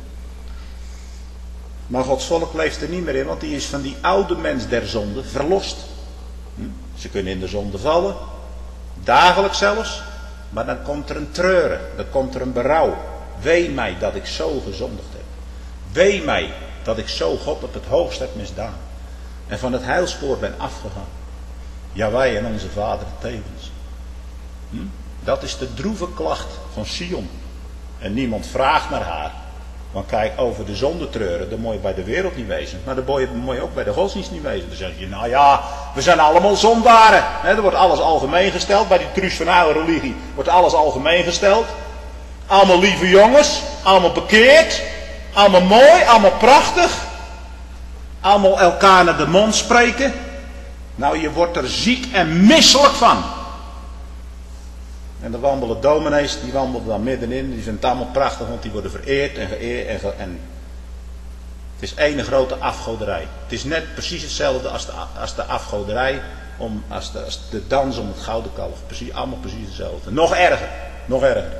Maar Gods volk leeft er niet meer in, want die is van die oude mens der zonde verlost. Hm? Ze kunnen in de zonde vallen, dagelijks zelfs, maar dan komt er een treuren, dan komt er een berouw. Wee mij dat ik zo gezondigd heb. Wee mij dat ik zo God op het hoogst heb misdaan. En van het heilspoor ben afgegaan. Ja, wij en onze vader tevens. Hm? Dat is de droeve klacht van Sion. En niemand vraagt naar haar. Want kijk, over de zonde treuren, dan moet je bij de wereld niet wezen. Maar dan moet je ook bij de godsdienst niet wezen. Dan zeg je, nou ja, we zijn allemaal zondaren. He, er wordt alles algemeen gesteld. Bij die Truus van Uyl religie wordt alles algemeen gesteld. Allemaal lieve jongens. Allemaal bekeerd. Allemaal mooi. Allemaal prachtig. Allemaal elkaar naar de mond spreken. Nou, je wordt er ziek en misselijk van. En dan wandelen dominees, die wandelen daar middenin. Die vinden het allemaal prachtig, want die worden vereerd en geëerd. En, ge, en het is één grote afgoderij. Het is net precies hetzelfde als de, als de afgoderij, om, als, de, als de dans om het gouden kalf. Precies, allemaal precies hetzelfde. Nog erger, nog erger.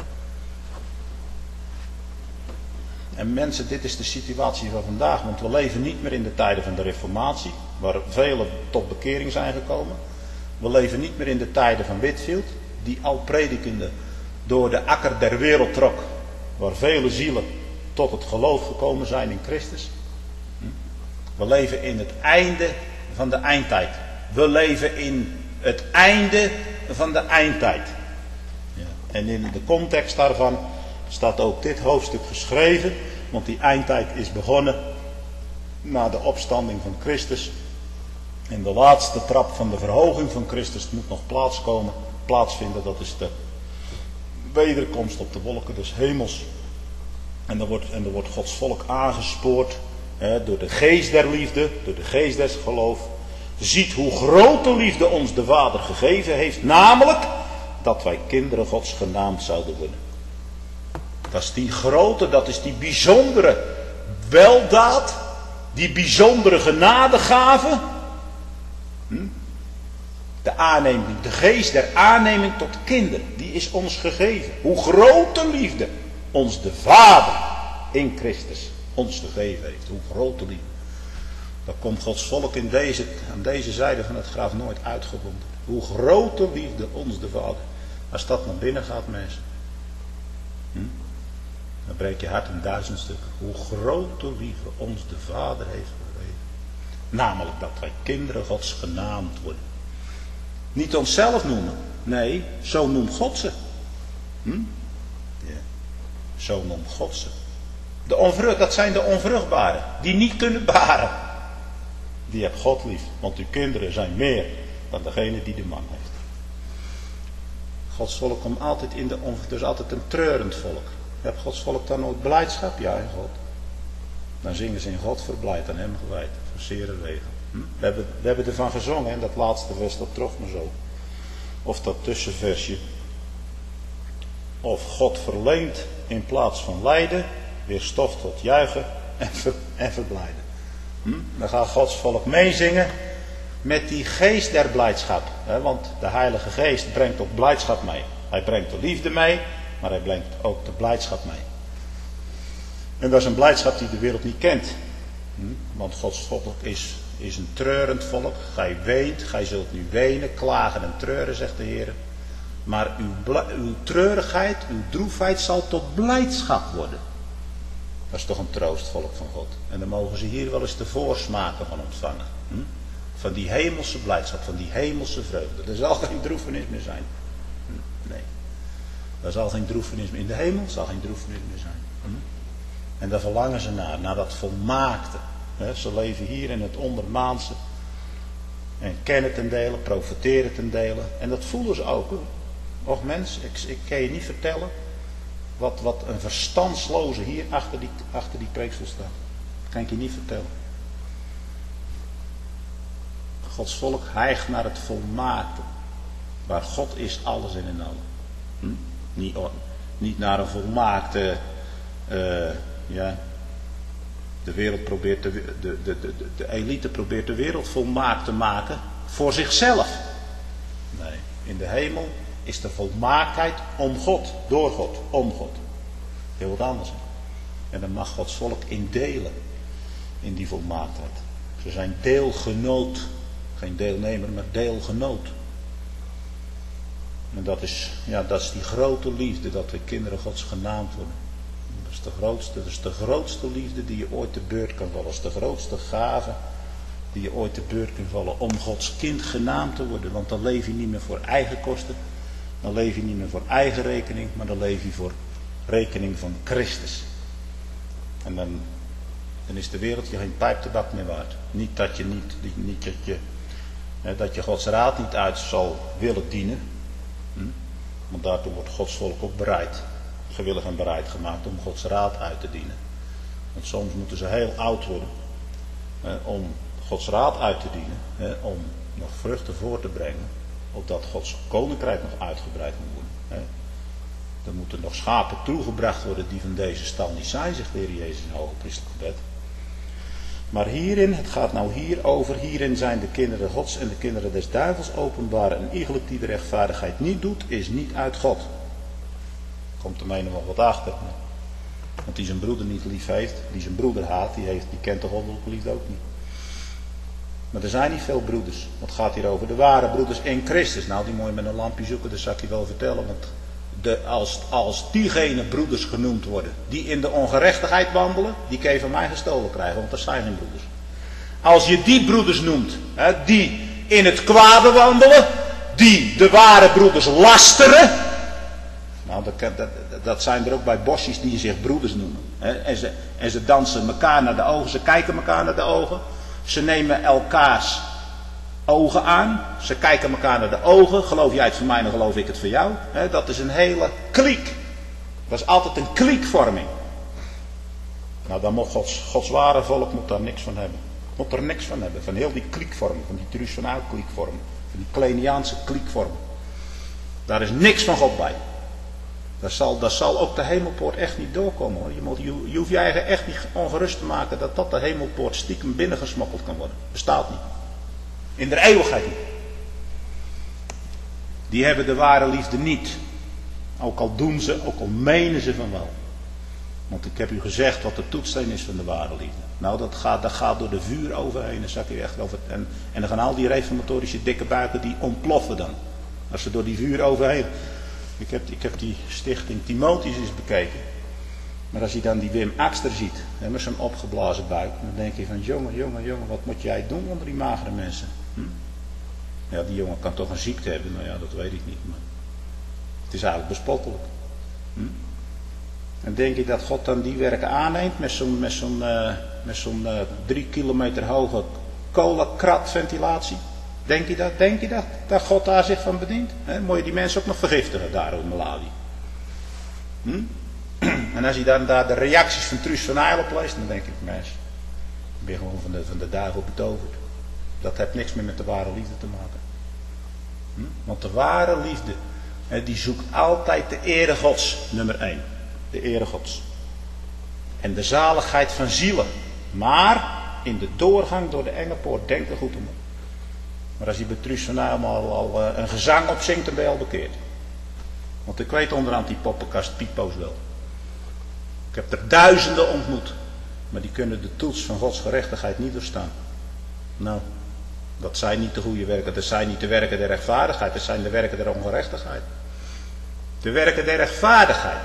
En mensen, dit is de situatie van vandaag. Want we leven niet meer in de tijden van de Reformatie, waar velen tot bekering zijn gekomen. We leven niet meer in de tijden van Whitefield, die al predikende door de akker der wereld trok, waar vele zielen tot het geloof gekomen zijn in Christus. We leven in het einde van de eindtijd. We leven in het einde van de eindtijd. En in de context daarvan staat ook dit hoofdstuk geschreven, want die eindtijd is begonnen na de opstanding van Christus. En de laatste trap van de verhoging van Christus moet nog plaatskomen. plaatsvinden, dat is de wederkomst op de wolken des hemels. En er wordt, en er wordt Gods volk aangespoord hè, door de geest der liefde, door de geest des geloof. Ziet hoe grote liefde ons de Vader gegeven heeft, namelijk dat wij kinderen Gods genaamd zouden worden. Dat is die grote, dat is die bijzondere weldaad, die bijzondere genadegave. Hm? De aanneming, de geest der aanneming tot kinderen, die is ons gegeven. Hoe grote liefde ons de Vader in Christus ons gegeven heeft. Hoe grote liefde. Dan komt Gods volk in deze, aan deze zijde van het graf nooit uitgevonden. Hoe grote liefde ons de Vader. Als dat naar binnen gaat, mensen. Hm? Dan breekt je hart in duizend stukken. Hoe grote liefde ons de Vader heeft gegeven. Namelijk dat wij kinderen Gods genaamd worden. Niet onszelf noemen. Nee, zo noemt God ze. Hm? Ja. Zo noemt God ze. De onvrucht, dat zijn de onvruchtbaren. Die niet kunnen baren. Die hebt God lief. Want uw kinderen zijn meer dan degene die de man heeft. Gods volk komt altijd in de onvrucht. Dus altijd een treurend volk. Hebt Gods volk dan ook blijdschap? Ja, in God. Dan zingen ze in God verblijd aan hem gewijd. Voor zere wegen. Hm? We, hebben, we hebben ervan gezongen, hè? Dat laatste vers, dat trof me zo. Of dat tussenversje. Of God verleent in plaats van lijden weer stof tot juichen en, ver, en verblijden. Hm? Dan gaat Gods volk meezingen met die geest der blijdschap. Hè? Want de Heilige Geest brengt ook blijdschap mee. Hij brengt de liefde mee, maar hij brengt ook de blijdschap mee. En dat is een blijdschap die de wereld niet kent. Hm? Want Gods volk is, is een treurend volk. Gij weent, gij zult nu wenen, klagen en treuren, zegt de Heer. Maar uw, uw treurigheid, uw droefheid zal tot blijdschap worden. Dat is toch een troostvolk van God. En dan mogen ze hier wel eens de voorsmaken van ontvangen. Hm? Van die hemelse blijdschap, van die hemelse vreugde. Er zal geen droefenis meer zijn. Hm? Nee. Er zal geen droefenis meer in de hemel, zal geen droefenis meer zijn. Hm? En daar verlangen ze naar, naar dat volmaakte. He, ze leven hier in het ondermaanse. En kennen ten dele, profiteren ten dele. En dat voelen ze ook. Och mens, ik, ik kan je niet vertellen wat, wat een verstandsloze hier achter die, achter die preekstoel staat. Dat kan ik je niet vertellen. Gods volk hijgt naar het volmaakte. Waar God is alles in en allen. Hm? Niet, niet naar een volmaakte... Uh, ja, de wereld probeert de, de, de, de, de elite probeert de wereld volmaakt te maken voor zichzelf. Nee, in de hemel is de volmaaktheid om God, door God, om God. Heel wat anders. En dan mag Gods volk in delen in die volmaaktheid. Ze zijn deelgenoot. Geen deelnemer, maar deelgenoot. En dat is, ja, dat is die grote liefde, dat we kinderen Gods genaamd worden. Dat is de grootste, dat is de grootste liefde die je ooit te beurt kan vallen. Dat is de grootste gave die je ooit te beurt kan vallen. Om Gods kind genaamd te worden. Want dan leef je niet meer voor eigen kosten. Dan leef je niet meer voor eigen rekening. Maar dan leef je voor rekening van Christus. En dan, dan is de wereld je geen pijptabak meer waard. Niet dat je, niet, niet dat je, dat je Gods raad niet uit zal willen dienen. Hm? Want daartoe wordt Gods volk ook bereid. Gewillig en bereid gemaakt om Gods raad uit te dienen. Want soms moeten ze heel oud worden. Hè, om Gods raad uit te dienen. Hè, om nog vruchten voor te brengen. Opdat Gods koninkrijk nog uitgebreid moet worden. Hè. Er moeten nog schapen toegebracht worden die van deze stal niet zijn, zegt de Heer Jezus in hoge priestelijk gebed. Maar hierin, het gaat nou hier over, hierin zijn de kinderen Gods en de kinderen des duivels openbaar. En iegelijk die de rechtvaardigheid niet doet, is niet uit God. Komt er mij nog wel wat achter. Want die zijn broeder niet lief heeft, die zijn broeder haat, die, heeft, die kent de goddelijke liefde ook niet. Maar er zijn niet veel broeders. Het gaat hier over de ware broeders in Christus. Nou, die moet je met een lampje zoeken, dat zal ik je wel vertellen. Want de, als, als diegene broeders genoemd worden, die in de ongerechtigheid wandelen, die kan je van mij gestolen krijgen, want dat zijn geen broeders. Als je die broeders noemt, hè, die in het kwade wandelen, die de ware broeders lasteren. Nou, dat, dat, dat zijn er ook bij bosjes die zich broeders noemen. Hè, en, ze, en ze dansen elkaar naar de ogen, ze kijken elkaar naar de ogen. Ze nemen elkaars ogen aan. Ze kijken elkaar naar de ogen. Geloof jij het van mij, dan geloof ik het van jou. He, dat is een hele kliek. Dat is altijd een kliekvorming. Nou, dan moet Gods, Gods ware volk moet daar niks van hebben. Moet er niks van hebben. Van heel die kliekvorming. Van die Truus van Uyl kliekvorming. Van die Kleiniaanse kliekvorming. Daar is niks van God bij. Dat zal, dat zal ook de hemelpoort echt niet doorkomen hoor. Je, moet, je, je hoeft je eigen echt niet ongerust te maken dat dat de hemelpoort stiekem binnengesmokkeld kan worden. Bestaat niet. In de eeuwigheid niet. Die hebben de ware liefde niet. Ook al doen ze, ook al menen ze van wel. Want ik heb u gezegd wat de toetssteen is van de ware liefde. Nou, dat gaat, dat gaat door de vuur overheen. Dat zag je echt over, en, en dan gaan al die reformatorische dikke buiken, die ontploffen dan. Als ze door die vuur overheen. Ik heb, ik heb die stichting Timotheus eens bekeken. Maar als je dan die Wim Axter ziet, hè, met zo'n opgeblazen buik, dan denk je van jongen, jongen, jongen, wat moet jij doen onder die magere mensen? Hm? Ja, die jongen kan toch een ziekte hebben, nou ja, dat weet ik niet. Maar het is eigenlijk bespottelijk. Hm? En denk je dat God dan die werken aanneemt met zo'n met zo'n uh, met zo'n uh, drie kilometer hoge kolenkrat-ventilatie? Denk je dat? Denk je dat? Dat God daar zich van bedient? He, moet je die mensen ook nog vergiftigen daar in Malawi? Hm? En als je dan daar de reacties van Truus van Uyl op leest, dan denk ik, mensen, ik ben gewoon van de, van de duivel betoverd. Dat heeft niks meer met de ware liefde te maken. Hm? Want de ware liefde Die zoekt altijd de ere Gods, nummer één. De ere Gods. En de zaligheid van zielen. Maar in de doorgang door de enge poort, denk er goed om. Maar als je bij Truus van Nijl al, al een gezang opzingt, dan ben je al bekeerd. Want ik weet onderhand die poppenkast pipo's wel. Ik heb er duizenden ontmoet. Maar die kunnen de toets van Gods gerechtigheid niet doorstaan. Nou, dat zijn niet de goede werken. Dat zijn niet de werken der rechtvaardigheid. Dat zijn de werken der ongerechtigheid. De werken der rechtvaardigheid.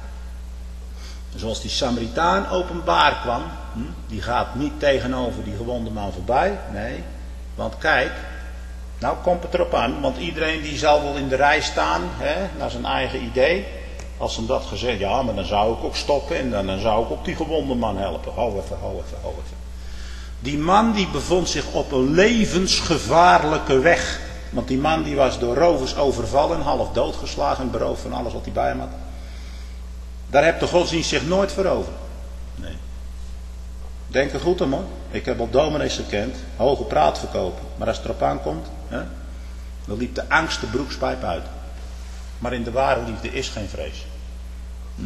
Zoals die Samaritaan openbaar kwam. Hm, die gaat niet tegenover die gewonde man voorbij. Nee. Want kijk. Nou komt het erop aan. Want iedereen die zal wel in de rij staan. Hè, naar zijn eigen idee. Als hem dat gezegd. Ja, maar dan zou ik ook stoppen. En dan, dan zou ik ook die gewonde man helpen. Hou even, hou even, hou even. Die man die bevond zich op een levensgevaarlijke weg. Want die man die was door rovers overvallen, half doodgeslagen en beroofd van alles wat hij bij hem had. Daar heeft de godsdienst zich nooit voor over. Nee. Denk er goed aan, hoor. Ik heb al dominees gekend, hoge praat verkopen. Maar als het erop aankomt, hè, dan liep de angst de broekspijp uit. Maar in de ware liefde is geen vrees. Hm.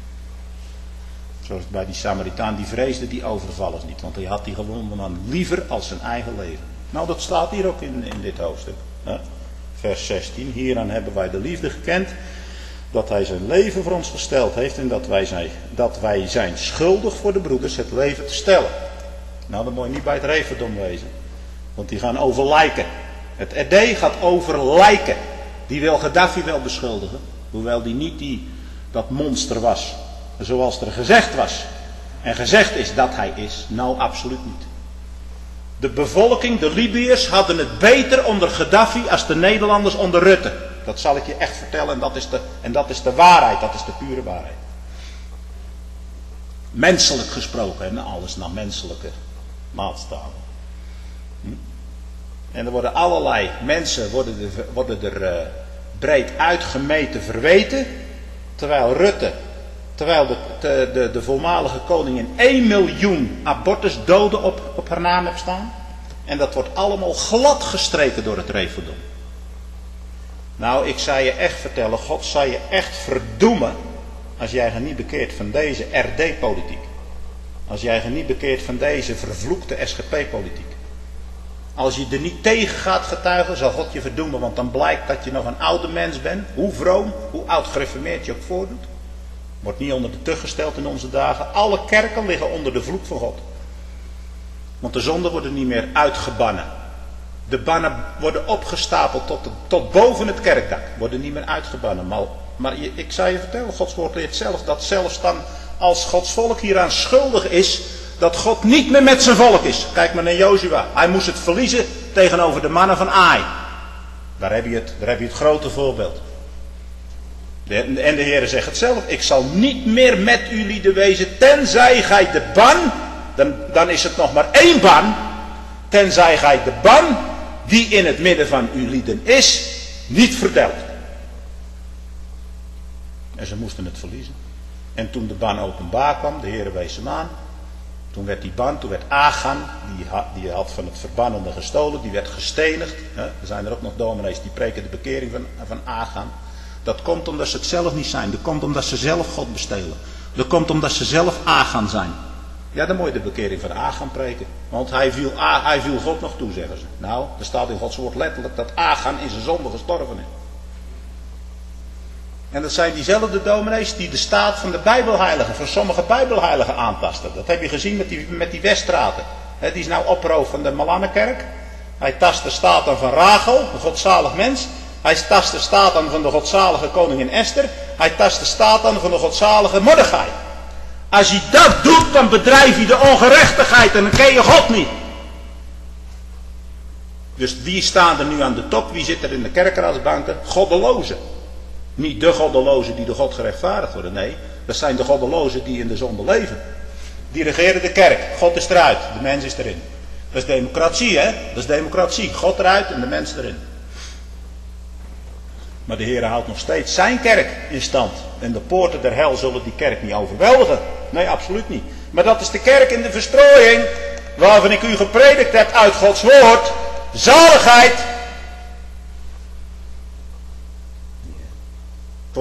Zoals bij die Samaritaan, die vreesde die overvallers niet. Want hij had die gewonde man liever als zijn eigen leven. Nou, dat staat hier ook in, in dit hoofdstuk. Hè? Vers zestien. Hieraan hebben wij de liefde gekend. Dat hij zijn leven voor ons gesteld heeft. En dat wij zijn, dat wij zijn schuldig voor de broeders het leven te stellen. Nou, dan moet je niet bij het Referdom wezen. Want die gaan over lijken. Het R D gaat over lijken. Die wil Gaddafi wel beschuldigen. Hoewel die niet die, dat monster was. Zoals er gezegd was. En gezegd is dat hij is. Nou, absoluut niet. De bevolking, de Libiërs, hadden het beter onder Gaddafi als de Nederlanders onder Rutte. Dat zal ik je echt vertellen. En dat is de, en dat is de waarheid. Dat is de pure waarheid. Menselijk gesproken. En alles naar menselijke maatstaven. Hm? En er worden allerlei mensen worden er, worden er uh, breed uitgemeten verweten. Terwijl Rutte... Terwijl de, de, de, de voormalige koningin één miljoen abortusdoden op, op haar naam heeft staan. En dat wordt allemaal glad gestreken door het Referdom. Nou, ik zou je echt vertellen, God zal je echt verdoemen als jij je niet bekeert van deze R D-politiek. Als jij je niet bekeert van deze vervloekte S G P-politiek. Als je er niet tegen gaat getuigen, zal God je verdoemen. Want dan blijkt dat je nog een oude mens bent. Hoe vroom, hoe oud gereformeerd je ook voordoet. Wordt niet onder de tug gesteld in onze dagen. Alle kerken liggen onder de vloek van God. Want de zonden worden niet meer uitgebannen. De bannen worden opgestapeld tot, de, tot boven het kerkdak. Worden niet meer uitgebannen. Maar, maar je, ik zou je vertellen, Gods woord leert zelf dat zelfs dan als Gods volk hieraan schuldig is, dat God niet meer met zijn volk is. Kijk maar naar Jozua. Hij moest het verliezen tegenover de mannen van Ai. Daar heb je het, daar heb je het grote voorbeeld. En de Heere zegt het zelf. Ik zal niet meer met u lieden wezen. Tenzij gij de ban. Dan, dan is het nog maar één ban. Tenzij gij de ban. Die in het midden van uw lieden is. Niet vertelt. En ze moesten het verliezen. En toen de ban openbaar kwam. De Heere wees hem aan. Toen werd die ban. Toen werd Achan. Die had, die had van het verbannende gestolen. Die werd gestenigd. Er zijn er ook nog dominees die preken de bekering van, van Achan. Dat komt omdat ze het zelf niet zijn. Dat komt omdat ze zelf God bestelen. Dat komt omdat ze zelf Achan zijn. Ja, dan moet je de bekering van Achan preken. Want hij viel, hij viel God nog toe, zeggen ze. Nou, er staat in Gods woord letterlijk dat Achan in zijn zonde gestorven is. En dat zijn diezelfde dominees die de staat van de Bijbelheiligen, van sommige Bijbelheiligen aantasten. Dat heb je gezien met die, met die Weststraten. He, die is nou oproof van de Malanenkerk. Hij tast de staat dan van Rachel, een godzalig mens. Hij tast de staat aan van de godzalige koningin Esther. Hij tast de staat aan van de godzalige Mordechai. Als je dat doet, dan bedrijf je de ongerechtigheid en dan ken je God niet. Dus wie staan er nu aan de top? Wie zit er in de kerkraadsbanken? Goddelozen. Niet de goddelozen die door God gerechtvaardigd worden. Nee, dat zijn de goddelozen die in de zonde leven. Die regeren de kerk. God is eruit, de mens is erin. Dat is democratie, hè? Dat is democratie. God eruit en de mens erin. Maar de Heer houdt nog steeds zijn kerk in stand. En de poorten der hel zullen die kerk niet overweldigen. Nee, absoluut niet. Maar dat is de kerk in de verstrooiing. Waarvan ik u gepredikt heb uit Gods woord. Zaligheid.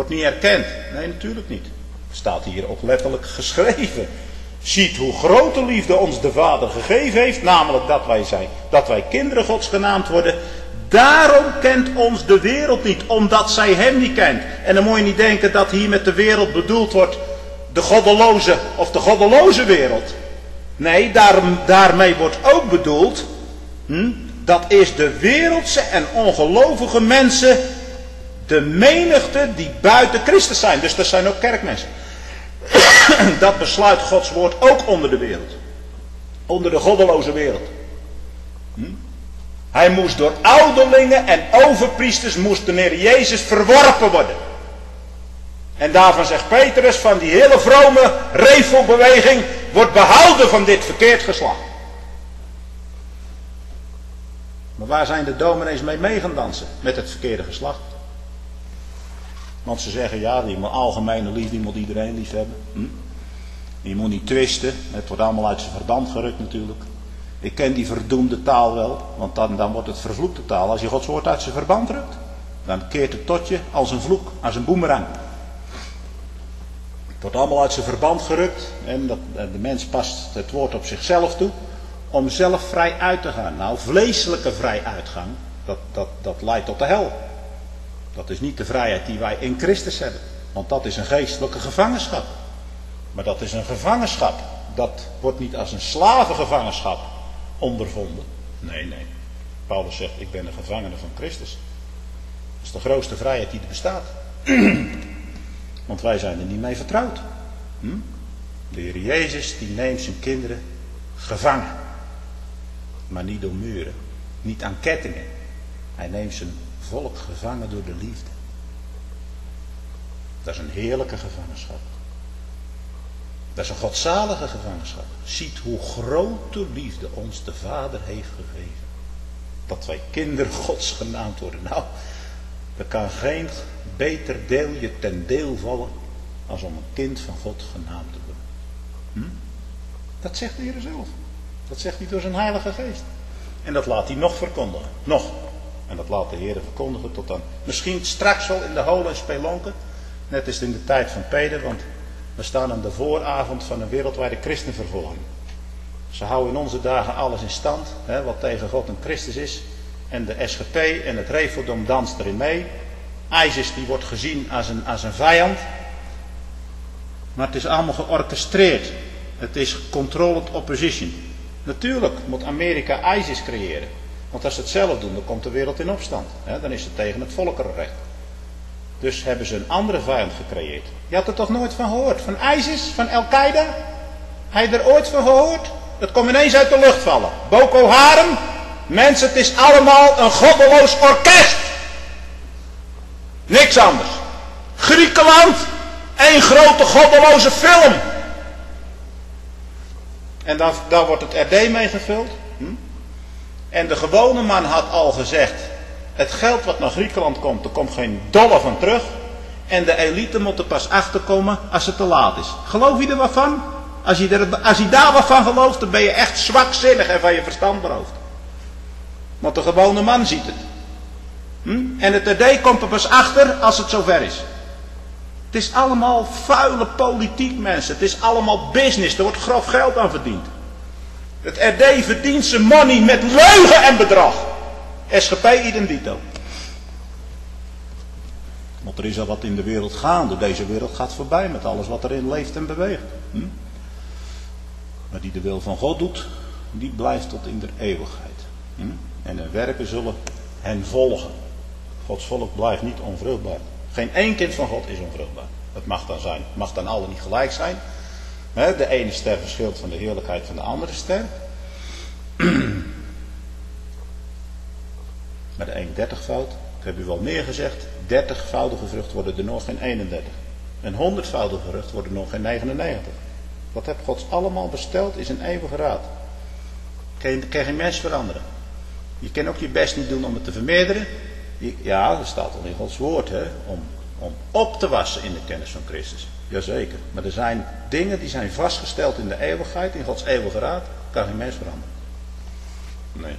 wordt niet erkend. Nee, natuurlijk niet. Staat hier ook letterlijk geschreven. Ziet hoe grote liefde ons de Vader gegeven heeft, namelijk dat wij zijn, dat wij kinderen Gods genaamd worden. Daarom kent ons de wereld niet, omdat zij hem niet kent. En dan moet je niet denken dat hier met de wereld bedoeld wordt de goddeloze of de goddeloze wereld. Nee, daarom, daarmee wordt ook bedoeld, hm, dat is de wereldse en ongelovige mensen, de menigte die buiten Christus zijn. Dus dat zijn ook kerkmensen. Dat besluit Gods woord ook onder de wereld. Onder de goddeloze wereld. Hm? Hij moest door ouderlingen en overpriesters moest de Heer Jezus verworpen worden. En daarvan zegt Petrus, van die hele vrome revelbeweging wordt behouden van dit verkeerd geslacht. Maar waar zijn de dominees mee mee gaan dansen met het verkeerde geslacht? Want ze zeggen, ja, die moet algemene liefde, die moet iedereen lief hebben. Hm? Die moet niet twisten, het wordt allemaal uit zijn verband gerukt natuurlijk. Ik ken die verdoemde taal wel, want dan, dan wordt het vervloekte taal. Als je Gods woord uit zijn verband rukt, dan keert het tot je als een vloek, als een boemerang. Het wordt allemaal uit zijn verband gerukt en dat, de mens past het woord op zichzelf toe om zelf vrij uit te gaan. Nou, vleeselijke vrij uitgang, dat, dat, dat leidt tot de hel. Dat is niet de vrijheid die wij in Christus hebben. Want dat is een geestelijke gevangenschap. Maar dat is een gevangenschap. Dat wordt niet als een slavengevangenschap ondervonden. Nee, nee. Paulus zegt, ik ben een gevangene van Christus. Dat is de grootste vrijheid die er bestaat. Want wij zijn er niet mee vertrouwd. Hm? De Heer Jezus die neemt zijn kinderen gevangen. Maar niet door muren. Niet aan kettingen. Hij neemt zijn volk gevangen door de liefde. Dat is een heerlijke gevangenschap. Dat is een godzalige gevangenschap. Ziet hoe grote liefde ons de Vader heeft gegeven. Dat wij kinderen Gods genaamd worden. Nou, er kan geen beter deel je ten deel vallen als om een kind van God genaamd te worden. Hm? Dat zegt de Heer zelf. Dat zegt hij door zijn Heilige Geest. En dat laat hij nog verkondigen. Nog. En dat laat de Heer verkondigen tot dan. Misschien straks wel in de holen en spelonken. Net als in de tijd van Peter. Want we staan aan de vooravond van een wereldwijde christenvervolging. Ze houden in onze dagen alles in stand. Hè, wat tegen God en Christus is. En de S G P en het Reveldom danst erin mee. ISIS die wordt gezien als een, als een vijand. Maar het is allemaal georchestreerd. Het is controlled opposition. Natuurlijk moet Amerika ISIS creëren. Want als ze het zelf doen, dan komt de wereld in opstand. Hè? Dan is het tegen het volkerenrecht. Dus hebben ze een andere vijand gecreëerd. Je had er toch nooit van gehoord? Van ISIS? Van Al-Qaeda? Heb je er ooit van gehoord? Dat komt ineens uit de lucht vallen. Boko Haram? Mensen, het is allemaal een goddeloos orkest. Niks anders. Griekenland? Één grote goddeloze film. En daar, daar wordt het R D mee gevuld. Hm? En de gewone man had al gezegd, het geld wat naar Griekenland komt, er komt geen dollar van terug. En de elite moet er pas achterkomen als het te laat is. Geloof je er wat van? Als je, er, als je daar wat van gelooft, dan ben je echt zwakzinnig en van je verstand beroofd. Want de gewone man ziet het. Hm? En het R D komt er pas achter als het zover is. Het is allemaal vuile politiek, mensen. Het is allemaal business. Er wordt grof geld aan verdiend. Het R D verdient zijn money met leugen en bedrog. S G P idem dito. Want er is al wat in de wereld gaande. Deze wereld gaat voorbij met alles wat erin leeft en beweegt. Hm? Maar die de wil van God doet, die blijft tot in de eeuwigheid. Hm? En de werken zullen hen volgen. Gods volk blijft niet onvruchtbaar. Geen één kind van God is onvruchtbaar. Het mag dan zijn, het mag dan alle niet gelijk zijn. De ene ster verschilt van de heerlijkheid van de andere ster. Maar de een dertigvoud, ik heb u wel meer gezegd, dertigvoudige vrucht worden er nog geen eenendertig. En honderdvoudige vrucht worden er nog geen negenennegentig. Wat heeft God allemaal besteld is een eeuwige raad. Kan je, kan je geen mens veranderen. Je kan ook je best niet doen om het te vermeerderen. Ja, dat staat al in Gods woord, hè, om, om op te wassen in de kennis van Christus. Jazeker, maar er zijn dingen die zijn vastgesteld in de eeuwigheid, in Gods eeuwige raad, kan geen mens veranderen. Nee.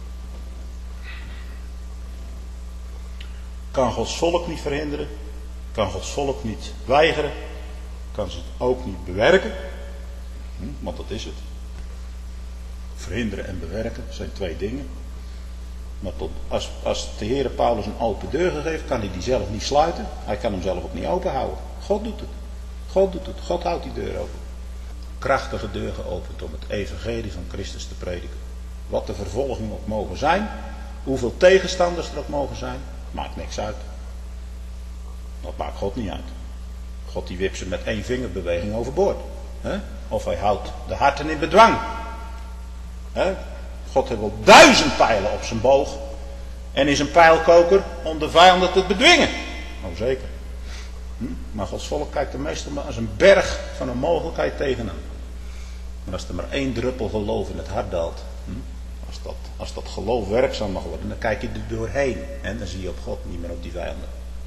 Kan Gods volk niet verhinderen, Kan Gods volk niet weigeren. Kan ze het ook niet bewerken. Hm, want dat is het. Verhinderen en bewerken zijn twee dingen. Maar tot, als, als de Heere Paulus een open deur gegeven, kan hij die zelf niet sluiten. Hij kan hem zelf ook niet openhouden. God doet het. God doet het. God houdt die deur open. Krachtige deur geopend om het evangelie van Christus te prediken. Wat de vervolging ook mogen zijn. Hoeveel tegenstanders er ook mogen zijn. Maakt niks uit. Dat maakt God niet uit. God die wipt ze met één vingerbeweging overboord. He? Of hij houdt de harten in bedwang. He? God heeft wel duizend pijlen op zijn boog. En is een pijlkoker om de vijanden te bedwingen. Oh zeker. Hm? Maar Gods volk kijkt er meestal maar als een berg van een mogelijkheid tegenaan. Maar als er maar één druppel geloof in het hart daalt. Hm? Als, dat, als dat geloof werkzaam mag worden. Dan kijk je er doorheen. En dan zie je op God, niet meer op die vijanden.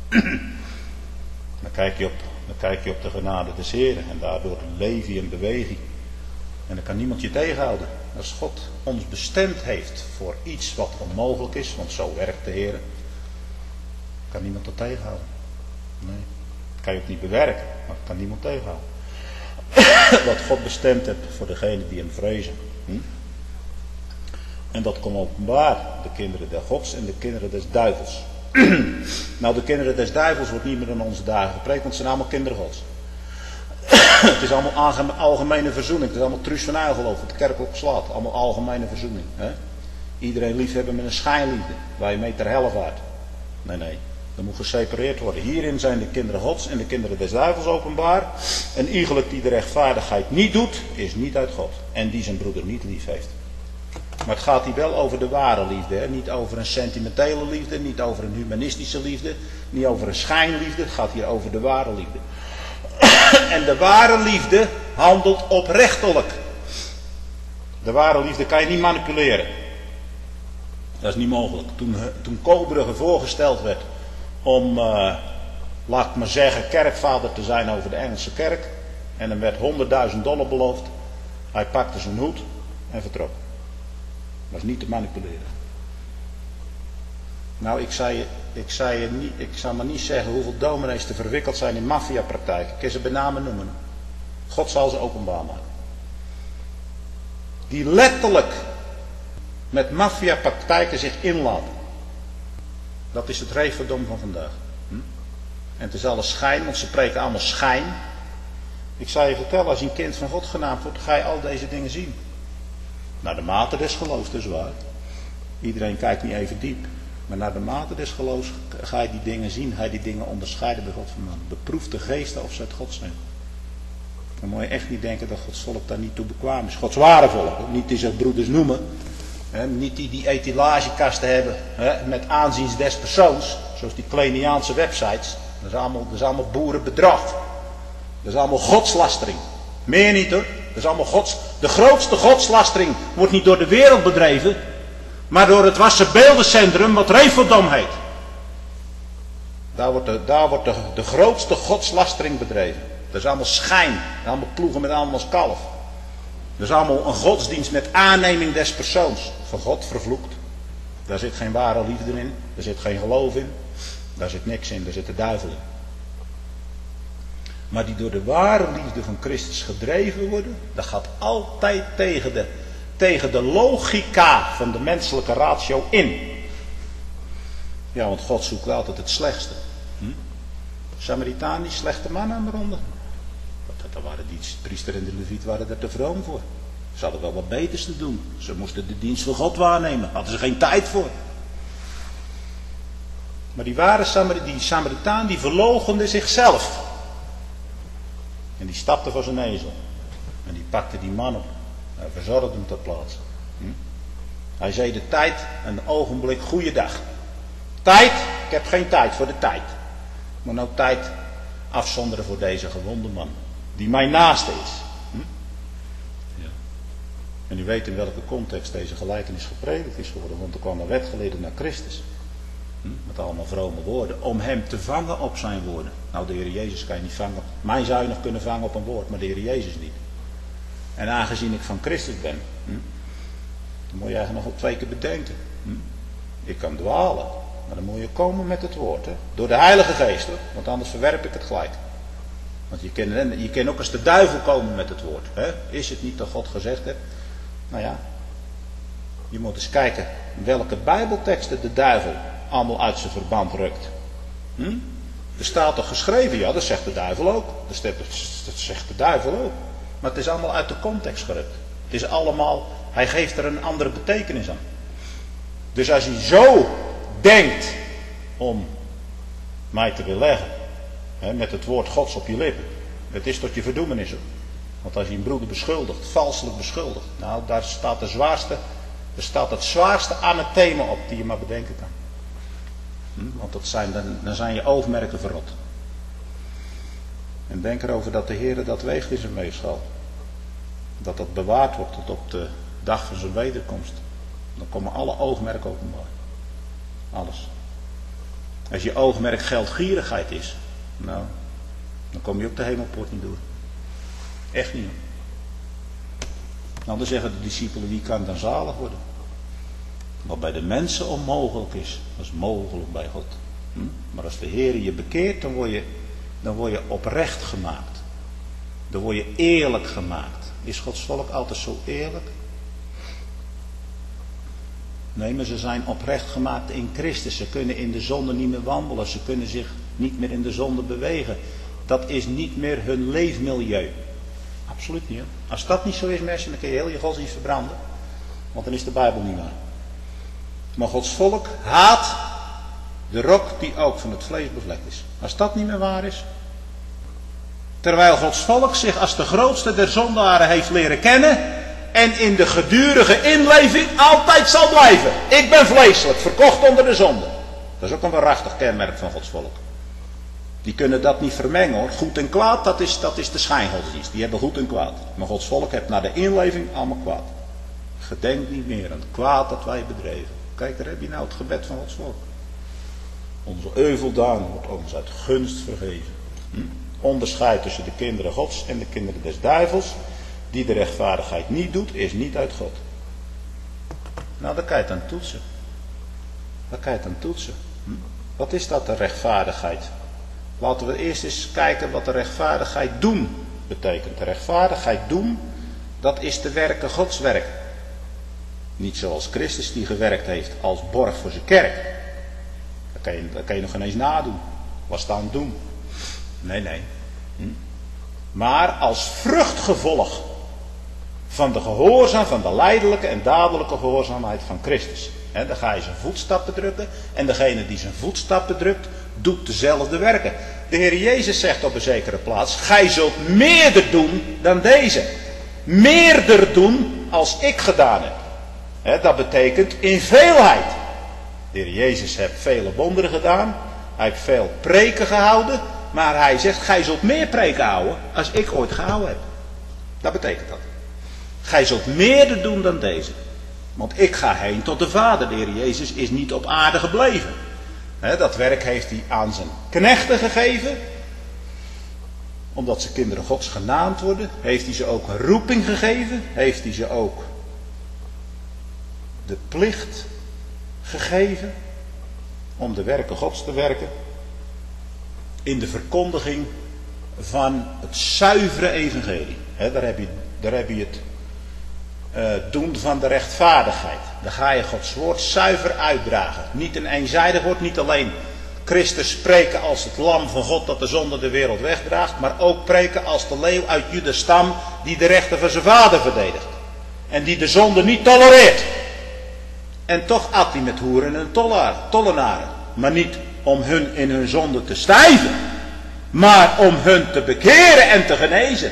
Dan kijk je op, dan kijk je op de genade des Heeren. En daardoor leef je in beweging. En dan kan niemand je tegenhouden. Als God ons bestemd heeft voor iets wat onmogelijk is. Want zo werkt de Heer. Kan niemand dat tegenhouden. Nee. Dat kan je ook niet bewerken. Maar dat kan niemand tegenhouden. Wat God bestemd heeft voor degenen die hem vrezen. Hm? En dat komt openbaar. De kinderen des Gods en de kinderen des duivels. Nou, de kinderen des duivels wordt niet meer in onze dagen gepreekt. Want het zijn allemaal kinderen Gods. Het is allemaal algemene verzoening. Het is allemaal truus van uigeloof. Wat de kerk ook slaat. Allemaal algemene verzoening. Hè? Iedereen liefhebben met een schijnliefde. Waar je mee ter helle vaart. Nee, nee. Dat moet gesepareerd worden. Hierin zijn de kinderen Gods en de kinderen des duivels openbaar. En iegelijk die de rechtvaardigheid niet doet, is niet uit God. En die zijn broeder niet lief heeft. Maar het gaat hier wel over de ware liefde. Hè? Niet over een sentimentele liefde. Niet over een humanistische liefde. Niet over een schijnliefde. Het gaat hier over de ware liefde. En de ware liefde handelt oprechtelijk. De ware liefde kan je niet manipuleren. Dat is niet mogelijk. Toen, toen Koberger voorgesteld werd om, uh, laat ik maar zeggen, kerkvader te zijn over de Engelse kerk. En hem werd honderdduizend dollar beloofd. Hij pakte zijn hoed en vertrok. Dat is niet te manipuleren. Nou, ik zou, je, ik, zou je niet, ik zou maar niet zeggen hoeveel dominees te verwikkeld zijn in maffiapraktijken. Ik kan ze bij name noemen. God zal ze openbaar maken. Die letterlijk met maffiapraktijken zich inlaten. Dat is het reefverdom van vandaag. Hm? En het is alles schijn, want ze preken allemaal schijn. Ik zou je vertellen, als je een kind van God genaamd wordt, ga je al deze dingen zien. Naar de mate des geloofs, dat is waar. Iedereen kijkt niet even diep. Maar naar de mate des geloofs ga je die dingen zien. Ga je die dingen onderscheiden bij God van man. Beproef de geesten of ze uit God zijn. Dan moet je echt niet denken dat Gods volk daar niet toe bekwaam is. Gods ware volk. Niet die zich broeders noemen. He, niet die die etalagekasten hebben. He, met aanzien des persoons. Zoals die Kleiniaanse websites. Dat is allemaal, dat is allemaal boerenbedrag. Dat is allemaal godslastering. Meer niet hoor. Dat is allemaal gods. De grootste godslastering wordt niet door de wereld bedreven. Maar door het Wassenbeeldencentrum wat Reveldom heet. Daar wordt, de, daar wordt de, de grootste godslastering bedreven. Dat is allemaal schijn. Dat is allemaal ploegen met allemaal als kalf. Dat is allemaal een godsdienst met aanneming des persoons. Van God vervloekt. Daar zit geen ware liefde in. Daar zit geen geloof in. Daar zit niks in. Daar zit de duivel in. Maar die door de ware liefde van Christus gedreven worden. Dat gaat altijd tegen de, tegen de logica van de menselijke ratio in. Ja, want God zoekt altijd het slechtste. Hm? Samaritaan, die slechte man aan de ronde. Dat waren die priester en de leviet waren er te vroom voor. Ze hadden wel wat beters te doen. Ze moesten de dienst van God waarnemen. Hadden ze geen tijd voor. Maar die ware Samar- die Samaritaan die verloochende zichzelf. En die stapte voor zijn ezel. En die pakte die man op. En verzorgde hem ter plaatse. Hm? Hij zei de tijd, een ogenblik, goeiedag. Tijd, ik heb geen tijd voor de tijd. Maar nou tijd afzonderen voor deze gewonde man. Die mijn naaste is. Hm? Ja. En u weet in welke context deze gelijkenis gepredikt is geworden. Want er kwam een wetgeleerde naar Christus. Hm? Met allemaal vrome woorden. Om hem te vangen op zijn woorden. Nou, de Heer Jezus kan je niet vangen. Mij zou je nog kunnen vangen op een woord. Maar de Heer Jezus niet. En aangezien ik van Christus ben. Hm? Dan moet je eigenlijk nog wel twee keer bedenken. Hm? Ik kan dwalen. Maar dan moet je komen met het woord. Hè? Door de Heilige Geest. Hoor. Want anders verwerp ik het gelijk. Want je kan, je kan ook eens de duivel komen met het woord. Hè? Is het niet dat God gezegd heeft? Nou ja. Je moet eens kijken welke bijbelteksten de duivel allemaal uit zijn verband rukt. Hm? Er staat toch geschreven? Ja, dat zegt de duivel ook. Dat zegt de duivel ook. Maar het is allemaal uit de context gerukt. Het is allemaal, hij geeft er een andere betekenis aan. Dus als hij zo denkt om mij te beleggen, hè, met het woord Gods op je lippen, het is tot je verdoemenis. Want als je een broeder beschuldigt, valselijk beschuldigt, nou daar staat de zwaarste, er staat het zwaarste anathema op die je maar bedenken kan. Hm? Want dat zijn, dan, dan zijn je oogmerken verrot. En denk erover dat de Heer dat weegt in zijn weegschaal. Dat dat bewaard wordt tot op de dag van zijn wederkomst. Dan komen alle oogmerken openbaar. Alles. Als je oogmerk geldgierigheid is, nou, dan kom je ook de hemelpoort niet door. Echt niet. Nou, dan zeggen de discipelen, wie kan dan zalig worden? Wat bij de mensen onmogelijk is, dat is mogelijk bij God. Hm? Maar als de Heer je bekeert, dan word je, dan word je oprecht gemaakt. Dan word je eerlijk gemaakt. Is Gods volk altijd zo eerlijk? Nee, maar ze zijn oprecht gemaakt in Christus. Ze kunnen in de zonde niet meer wandelen. Ze kunnen zich niet meer in de zonde bewegen. Dat is niet meer hun leefmilieu. Absoluut niet. Hè? Als dat niet zo is, mensen, dan kun je heel je godsdienst verbranden. Want dan is de Bijbel niet waar. Maar Gods volk haat de rok die ook van het vlees bevlekt is. Als dat niet meer waar is. Terwijl Gods volk zich als de grootste der zondaren heeft leren kennen. En in de gedurige inleving altijd zal blijven. Ik ben vleeselijk, verkocht onder de zonde. Dat is ook een waarachtig kenmerk van Gods volk. Die kunnen dat niet vermengen hoor. Goed en kwaad, dat is, dat is de schijngodsdienst. Die hebben goed en kwaad. Maar Gods volk heeft na de inleving allemaal kwaad. Gedenk niet meer aan het kwaad dat wij bedreven. Kijk, daar heb je nou het gebed van Gods volk. Onze euveldaden wordt ons uit gunst vergeven. Hm? Onderscheid tussen de kinderen Gods en de kinderen des duivels. Die de rechtvaardigheid niet doet, is niet uit God. Nou, daar kan je het aan toetsen. Daar kan je het aan toetsen. Hm? Wat is dat, de rechtvaardigheid? Laten we eerst eens kijken wat de rechtvaardigheid doen betekent. De rechtvaardigheid doen, dat is de werken Gods werk. Niet zoals Christus die gewerkt heeft als borg voor zijn kerk. Dat kan je, dat kan je nog ineens nadoen. Wat staan doen? Nee, nee. Hm? Maar als vruchtgevolg van de gehoorzaam, van de lijdelijke en dadelijke gehoorzaamheid van Christus. He, dan ga je zijn voetstappen drukken. En degene die zijn voetstappen drukt, doet dezelfde werken. De Heer Jezus zegt op een zekere plaats, gij zult meerder doen dan deze. Meerder doen als ik gedaan heb. He, dat betekent in veelheid. De Heer Jezus heeft vele wonderen gedaan. Hij heeft veel preken gehouden. Maar hij zegt, gij zult meer preken houden als ik ooit gehouden heb. Dat betekent dat. Gij zult meerder doen dan deze. Want ik ga heen tot de Vader. De Heer Jezus is niet op aarde gebleven. He, dat werk heeft hij aan zijn knechten gegeven. Omdat ze kinderen Gods genaamd worden. Heeft hij ze ook een roeping gegeven. Heeft hij ze ook de plicht gegeven. Om de werken Gods te werken. In de verkondiging van het zuivere evangelie. He, daar, heb je, daar heb je het uh, doen van de rechtvaardigheid. Dan ga je Gods woord zuiver uitdragen. Niet een eenzijdig woord, niet alleen Christus spreken als het lam van God dat de zonde de wereld wegdraagt. Maar ook preken als de leeuw uit Judas stam die de rechten van zijn vader verdedigt. En die de zonde niet tolereert. En toch at hij met hoeren en tollenaren. Maar niet om hun in hun zonde te stijven. Maar om hun te bekeren en te genezen.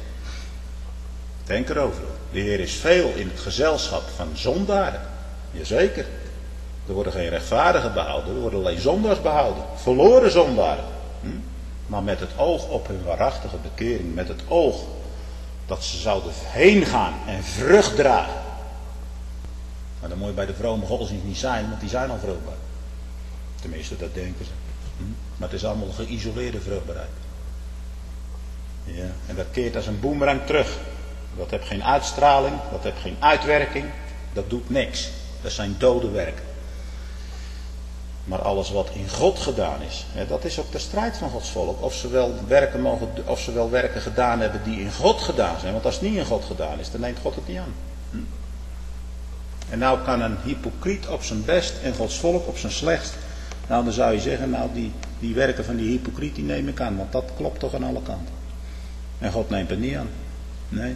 Denk erover. De Heer is veel in het gezelschap van zondaren. Jazeker. Er worden geen rechtvaardigen behouden. Er worden alleen zondaars behouden. Verloren zondaren. Hm? Maar met het oog op hun waarachtige bekering. Met het oog dat ze zouden heen gaan en vrucht dragen. Maar dan moet je bij de vrome godsdienst niet zijn. Want die zijn al vruchtbaar. Tenminste, dat denken ze. Hm? Maar het is allemaal geïsoleerde vruchtbaarheid. Ja, en dat keert als een boemerang terug. Dat heeft geen uitstraling, dat heeft geen uitwerking. Dat doet niks. Dat zijn dode werken. Maar alles wat in God gedaan is, hè, dat is ook de strijd van Gods volk. Of ze, wel werken mogen, of ze wel werken gedaan hebben die in God gedaan zijn. Want als het niet in God gedaan is, dan neemt God het niet aan. Hm? En nou kan een hypocriet op zijn best en Gods volk op zijn slechtst. Nou, dan zou je zeggen, nou die, die werken van die hypocriet, die neem ik aan. Want dat klopt toch aan alle kanten. En God neemt het niet aan. Nee.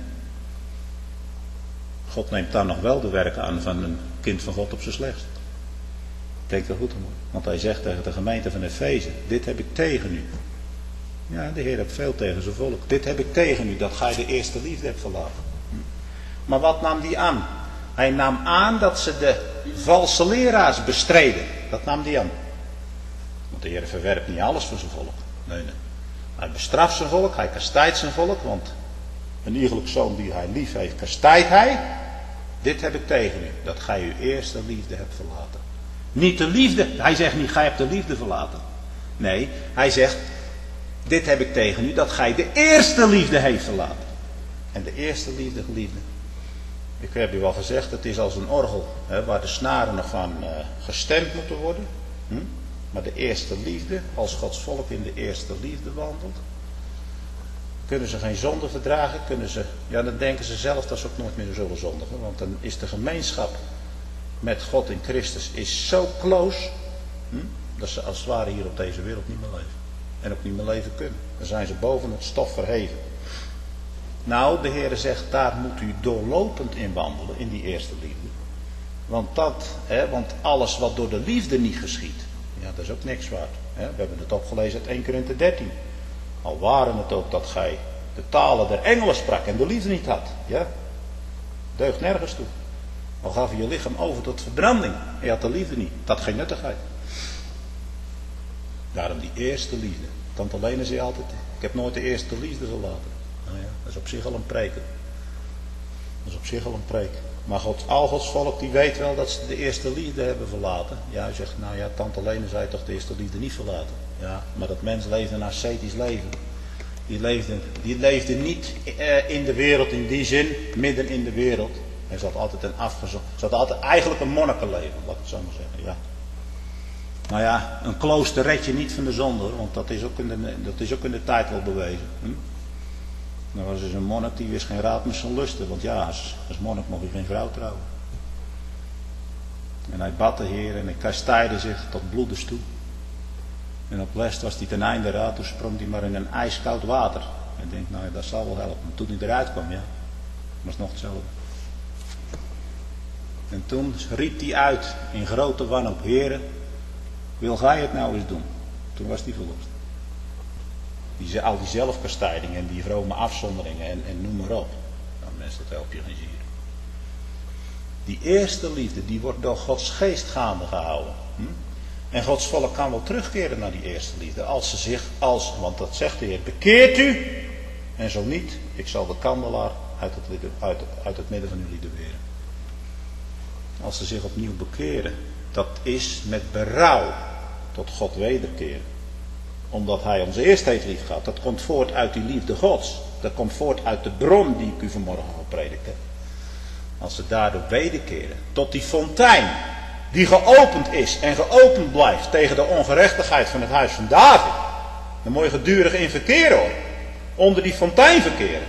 God neemt dan nog wel de werken aan van een kind van God op zijn slechtst. Denk er goed om. Want hij zegt tegen de gemeente van Efeze, dit heb ik tegen u. Ja, de Heer heeft veel tegen zijn volk. Dit heb ik tegen u, dat gij de eerste liefde hebt verlaten. Maar wat nam die aan? Hij nam aan dat ze de valse leraars bestreden. Dat nam die aan. Want de Heer verwerpt niet alles voor zijn volk. Nee, nee. Hij bestraft zijn volk, hij kastijdt zijn volk. Want een iegelijk zoon die hij lief heeft, kastijdt hij. Dit heb ik tegen u, dat gij uw eerste liefde hebt verlaten. Niet de liefde. Hij zegt niet, gij hebt de liefde verlaten. Nee, hij zegt, dit heb ik tegen u, dat gij de eerste liefde heeft verlaten. En de eerste liefde, geliefde. Ik heb u wel gezegd, het is als een orgel, hè, waar de snaren nog van uh, gestemd moeten worden. Hm? Maar de eerste liefde, als Gods volk in de eerste liefde wandelt, kunnen ze geen zonde verdragen, kunnen ze, ja dan denken ze zelf dat ze ook nooit meer zullen zondigen. Want dan is de gemeenschap met God in Christus is zo close, hm, dat ze als het ware hier op deze wereld niet meer leven. En ook niet meer leven kunnen. Dan zijn ze boven het stof verheven. Nou, de Heer zegt, daar moet u doorlopend in wandelen, in die eerste liefde. Want dat, hè, want alles wat door de liefde niet geschiet, ja, dat is ook niks waard. Hè. We hebben het opgelezen uit Eerste Korinthe dertien. Al waren het ook dat gij de talen der engelen sprak en de liefde niet had. Ja, deugt nergens toe. Al gaf je je lichaam over tot verbranding. En je had de liefde niet. Dat had geen nuttigheid. Daarom die eerste liefde. Tante Lene zei altijd, ik heb nooit de eerste liefde verlaten. Nou ja, dat is op zich al een preek. Dat is op zich al een preek. Maar God, al Gods volk die weet wel dat ze de eerste liefde hebben verlaten. Ja, hij zegt, nou ja, Tante Lene zei toch de eerste liefde niet verlaten. Ja, maar dat mens leefde een ascetisch leven. Die leefde, die leefde niet eh, in de wereld in die zin, midden in de wereld. Hij zat altijd een afgezocht. Ze had altijd eigenlijk een monnikenleven, laat ik het zo maar zeggen. Ja. Nou ja, een klooster red je niet van de zonde, hoor, want dat is ook in de, dat is ook in de tijd wel bewezen. Hm? Dan was dus een monnik die wist geen raad met zijn lusten, want ja, als, als monnik mocht hij geen vrouw trouwen. En hij bad de Heer en hij kastijde zich tot bloedens toe. En op lest was hij ten einde raad, toen sprong hij maar in een ijskoud water. En ik denk, nou ja, dat zal wel helpen. Maar toen hij eruit kwam, ja, was het nog hetzelfde. En toen riep hij uit in grote wanhoop, Heere, wil gij het nou eens doen? Toen was hij verlost. Die, al die zelfkastijdingen en die vrome afzonderingen en, en noem maar op. Nou mensen, dat helpt je geen zier. Die eerste liefde, die wordt door Gods geest gaande gehouden. Hm? En Gods volk kan wel terugkeren naar die eerste liefde. Als ze zich, als, want dat zegt de Heer, bekeert u. En zo niet, ik zal de kandelaar uit het, uit, uit het midden van jullie weren. Als ze zich opnieuw bekeren. Dat is met berouw tot God wederkeren. Omdat hij ons eerst heeft lief gehad. Dat komt voort uit die liefde Gods. Dat komt voort uit de bron die ik u vanmorgen gepredikt heb. Als ze daardoor wederkeren. Tot die fontein. Die geopend is en geopend blijft tegen de ongerechtigheid van het huis van David. Dan moet je gedurig in verkeren hoor. Onder die fontein verkeren.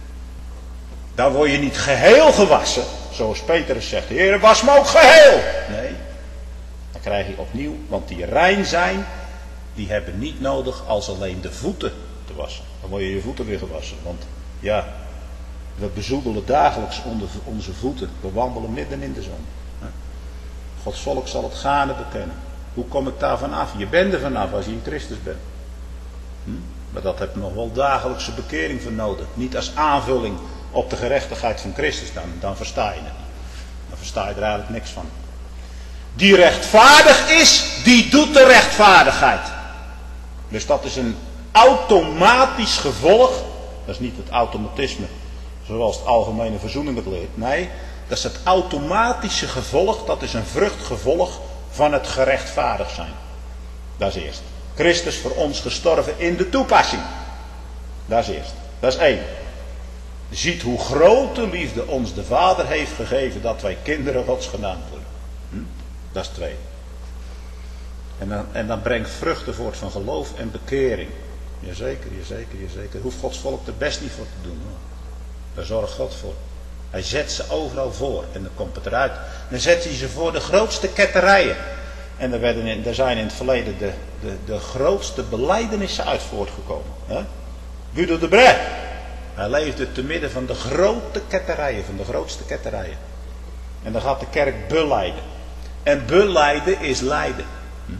Dan word je niet geheel gewassen. Zoals Petrus zegt. Heer, was me ook geheel. Nee. Dan krijg je opnieuw. Want die rein zijn. Die hebben niet nodig als alleen de voeten te wassen. Dan word je je voeten weer gewassen. Want ja. We bezoedelen dagelijks onder onze voeten. We wandelen midden in de zon. Gods volk zal het gaarne bekennen. Hoe kom ik daar vanaf? Je bent er vanaf als je in Christus bent. Hm? Maar dat heb je nog wel dagelijkse bekering voor nodig. Niet als aanvulling op de gerechtigheid van Christus. Dan, dan versta je het niet. Dan versta je er eigenlijk niks van. Die rechtvaardig is, die doet de rechtvaardigheid. Dus dat is een automatisch gevolg. Dat is niet het automatisme zoals het algemene verzoening het leert. Nee, dat is het automatische gevolg. Dat is een vruchtgevolg van het gerechtvaardigd zijn. Dat is eerst. Christus voor ons gestorven in de toepassing. Dat is eerst. Dat is één. Ziet hoe grote liefde ons de Vader heeft gegeven dat wij kinderen Gods genaamd worden. Hm? Dat is twee. En dan, en dan brengt vruchten voort van geloof en bekering. Jazeker, jazeker, jazeker. Hoeft Gods volk er best niet voor te doen. Hoor. Daar zorgt God voor. Hij zet ze overal voor. En dan komt het eruit. Dan zet hij ze voor de grootste ketterijen. En er, werden in, er zijn in het verleden de, de, de grootste belijdenissen uit voortgekomen. Hè? Guido de Brès. Hij leefde te midden van de grote ketterijen. Van de grootste ketterijen. En dan gaat de kerk belijden. En belijden is lijden. Hm?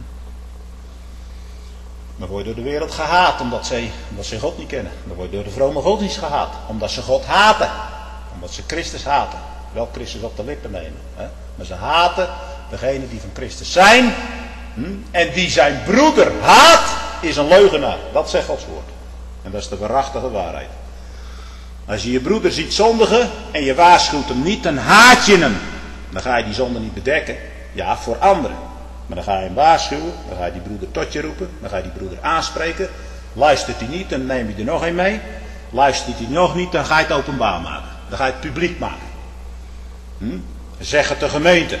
Dan word je door de wereld gehaat omdat ze, omdat ze God niet kennen. Dan word je door de vrome godsdienst gehaat. Omdat ze God haten. Omdat ze Christus haten. Wel Christus op de lippen nemen. Hè? Maar ze haten degene die van Christus zijn. Hm? En die zijn broeder haat is een leugenaar. Dat zegt Gods woord. En dat is de waarachtige waarheid. Als je je broeder ziet zondigen en je waarschuwt hem niet, dan haat je hem. Dan ga je die zonde niet bedekken. Ja, voor anderen. Maar dan ga je hem waarschuwen. Dan ga je die broeder tot je roepen. Dan ga je die broeder aanspreken. Luistert hij niet, dan neem je er nog een mee. Luistert hij nog niet, dan ga je het openbaar maken. Dan ga je het publiek maken. Hm? Zeg het de gemeente.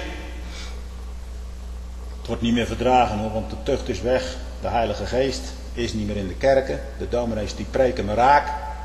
Het wordt niet meer verdragen hoor, want de tucht is weg. De Heilige Geest is niet meer in de kerken. De dominees die preken me raak.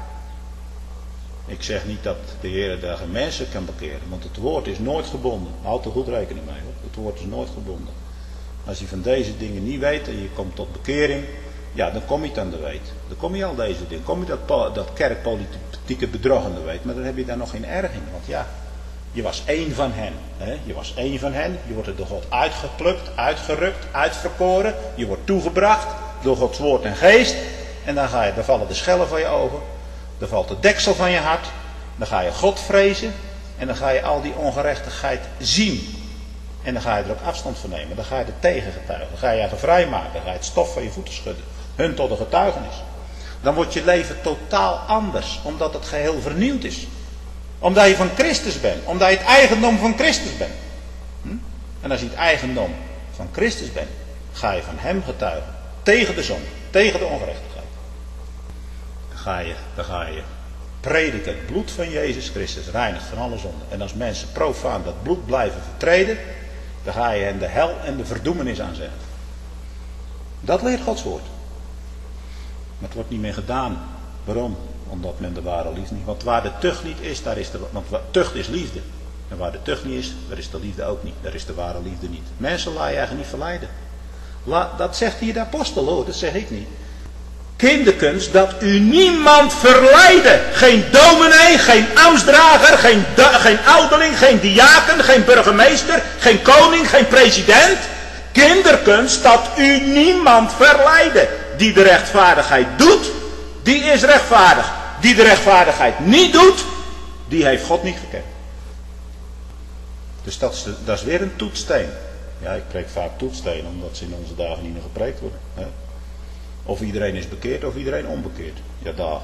Ik zeg niet dat de Heer daar geen mensen kan bekeren. Want het woord is nooit gebonden. Houd er goed rekening mee hoor. Het woord is nooit gebonden. Als je van deze dingen niet weet en je komt tot bekering. Ja, dan kom je het aan de weet. Dan kom je al deze dingen. Kom je dat, dat kerkpolitieke bedrog aan de weet. Maar dan heb je daar nog geen erg in. Want ja, je was één van hen. Hè? Je was één van hen. Je wordt er door God uitgeplukt, uitgerukt, uitverkoren. Je wordt toegebracht door Gods woord en geest. En dan, ga je, dan vallen de schellen van je ogen. Dan valt de deksel van je hart. Dan ga je God vrezen. En dan ga je al die ongerechtigheid zien. En dan ga je er ook afstand van nemen. Dan ga je er tegen getuigen. Dan ga je je vrijmaken. Dan ga je het stof van je voeten schudden. Hun tot een getuigenis. Dan wordt je leven totaal anders. Omdat het geheel vernieuwd is. Omdat je van Christus bent. Omdat je het eigendom van Christus bent. Hm? En als je het eigendom van Christus bent. Ga je van hem getuigen. Tegen de zonde. Tegen de ongerechtigheid. Dan ga je, dan ga je prediken. Het bloed van Jezus Christus reinigt van alle zonde. En als mensen profaan dat bloed blijven vertreden. Dan ga je hen de hel en de verdoemenis aanzeggen. Dat leert Gods woord. Maar het wordt niet meer gedaan. Waarom? Omdat men de ware liefde niet. Want waar de tucht niet is, daar is de. Want tucht is liefde. En waar de tucht niet is, daar is de liefde ook niet. Daar is de ware liefde niet. Mensen laat je eigenlijk niet verleiden. La, dat zegt hier de apostel hoor, dat zeg ik niet. Kinderkens, dat u niemand verleiden. Geen dominee, geen ambtsdrager, geen, geen ouderling, geen diaken, geen burgemeester, geen koning, geen president. Kinderkens, dat u niemand verleiden. Die de rechtvaardigheid doet, die is rechtvaardig. Die de rechtvaardigheid niet doet, die heeft God niet gekend. Dus dat is, de, dat is weer een toetssteen. Ja, ik preek vaak toetsstenen, omdat ze in onze dagen niet meer gepreekt worden. Hè? Of iedereen is bekeerd of iedereen onbekeerd. Ja, daar.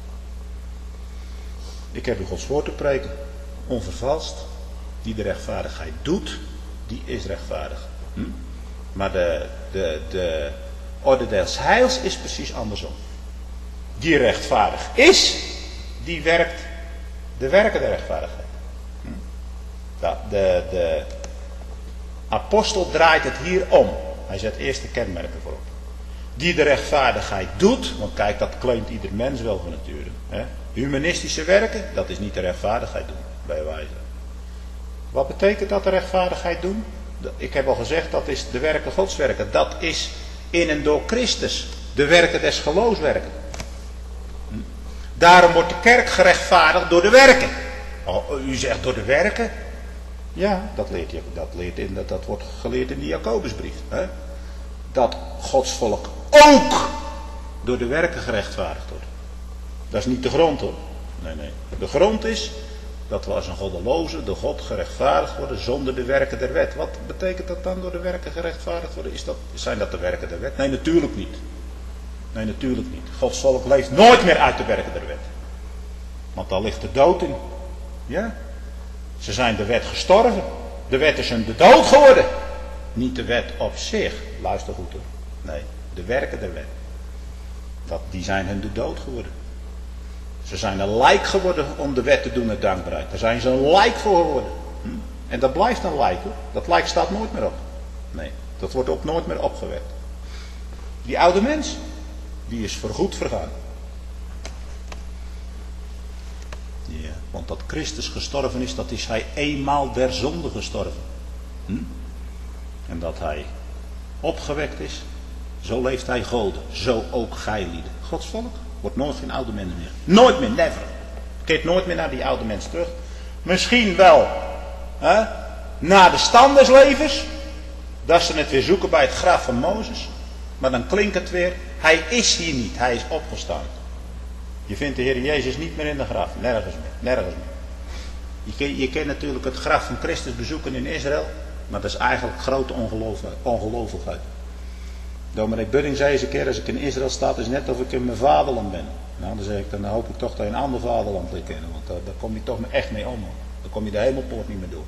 Ik heb u Gods woord te preken. Onvervalst. Die de rechtvaardigheid doet, die is rechtvaardig. Hm? Maar de, de, de orde des heils is precies andersom. Die rechtvaardig is, die werkt de werken der rechtvaardigheid. Hm? Ja, de, de apostel draait het hier om. Hij zet eerst de kenmerken voorop. Die de rechtvaardigheid doet, want kijk, dat claimt ieder mens wel van nature. Hè? Humanistische werken, dat is niet de rechtvaardigheid doen, bij wijze. Wat betekent dat de rechtvaardigheid doen? Ik heb al gezegd, dat is de werken Gods werken. Dat is in en door Christus, de werken des geloofswerken. Daarom wordt de kerk gerechtvaardigd door de werken. Oh, u zegt door de werken? Ja, dat leert, je, dat, leert in, dat, dat wordt geleerd in de Jacobusbrief. Hè? Dat Gods volk ook door de werken gerechtvaardigd wordt. Dat is niet de grond hoor. Nee, nee. De grond is dat we als een goddeloze door God gerechtvaardigd worden zonder de werken der wet. Wat betekent dat dan door de werken gerechtvaardigd worden? Is dat, zijn dat de werken der wet? Nee, natuurlijk niet. Nee, natuurlijk niet. Gods volk leeft nooit meer uit de werken der wet. Want daar ligt de dood in. Ja. Ze zijn de wet gestorven. De wet is hun de dood geworden. Niet de wet op zich. Luister goed hoor. Nee, de werken der wet. Dat, die zijn hun de dood geworden. Ze zijn een lijk geworden om de wet te doen met dankbaarheid. Daar zijn ze een lijk voor geworden. Hm? En dat blijft een lijk hoor. Dat lijk staat nooit meer op. Nee. Dat wordt ook nooit meer opgewekt. Die oude mens, die is voorgoed vergaan. Ja, want dat Christus gestorven is, dat is hij eenmaal der zonde gestorven. Hm? En dat hij opgewekt is, zo leeft hij golden. Zo ook gij lieden. Gods volk wordt nooit geen oude mens meer. Nooit meer, never. Keert nooit meer naar die oude mens terug. Misschien wel hè, naar de stand des levens. Dat ze het weer zoeken bij het graf van Mozes. Maar dan klinkt het weer, hij is hier niet, hij is opgestaan. Je vindt de Heer Jezus niet meer in de graf, nergens meer, nergens meer. Je kan, je kan natuurlijk het graf van Christus bezoeken in Israël, maar dat is eigenlijk grote ongelooflijkheid. Dominee Budding zei eens een keer, als ik in Israël sta, is het net of ik in mijn vaderland ben. Nou, dan zeg ik, dan hoop ik toch dat je een ander vaderland leert kennen, want daar, daar kom je toch echt mee om. Dan kom je de hemelpoort niet meer door.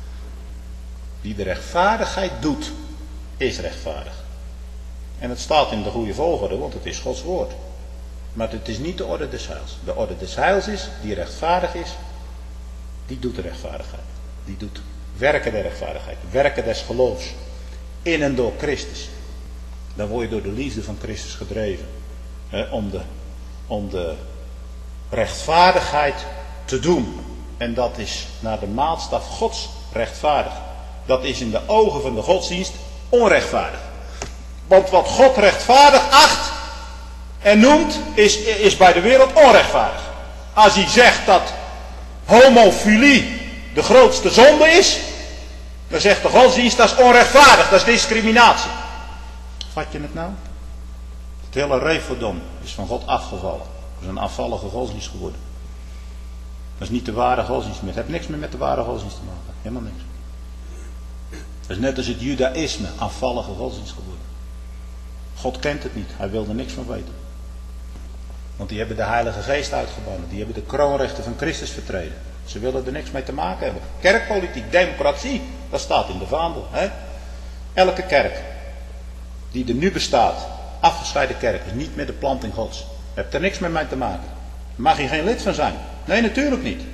Die de rechtvaardigheid doet, is rechtvaardig. En het staat in de goede volgorde, want het is Gods woord. Maar het is niet de orde des heils. De orde des heils is, die rechtvaardig is, die doet de rechtvaardigheid. Die doet werken der rechtvaardigheid, werken des geloofs. In en door Christus. Dan word je door de liefde van Christus gedreven. Hè, om, de, om de rechtvaardigheid te doen. En dat is naar de maatstaf Gods rechtvaardig. Dat is in de ogen van de godsdienst onrechtvaardig. Want wat God rechtvaardig acht en noemt, is, is bij de wereld onrechtvaardig. Als hij zegt dat homofilie de grootste zonde is, dan zegt de godsdienst dat is onrechtvaardig, dat is discriminatie. Vat je het nou? Het hele reefdom is van God afgevallen. Dat is een afvallige godsdienst geworden. Dat is niet de ware godsdienst meer. Het heeft niks meer met de ware godsdienst te maken. Helemaal niks. Dat is net als het judaïsme, afvallige godsdienst geworden. God kent het niet. Hij wil er niks van weten. Want die hebben de Heilige Geest uitgebannen. Die hebben de kroonrechten van Christus vertreden. Ze willen er niks mee te maken hebben. Kerkpolitiek, democratie, dat staat in de vaandel. Hè? Elke kerk die er nu bestaat, afgescheiden kerk, is niet meer de planting Gods. Hebt er niks meer mee te maken. Mag je geen lid van zijn? Nee, natuurlijk niet.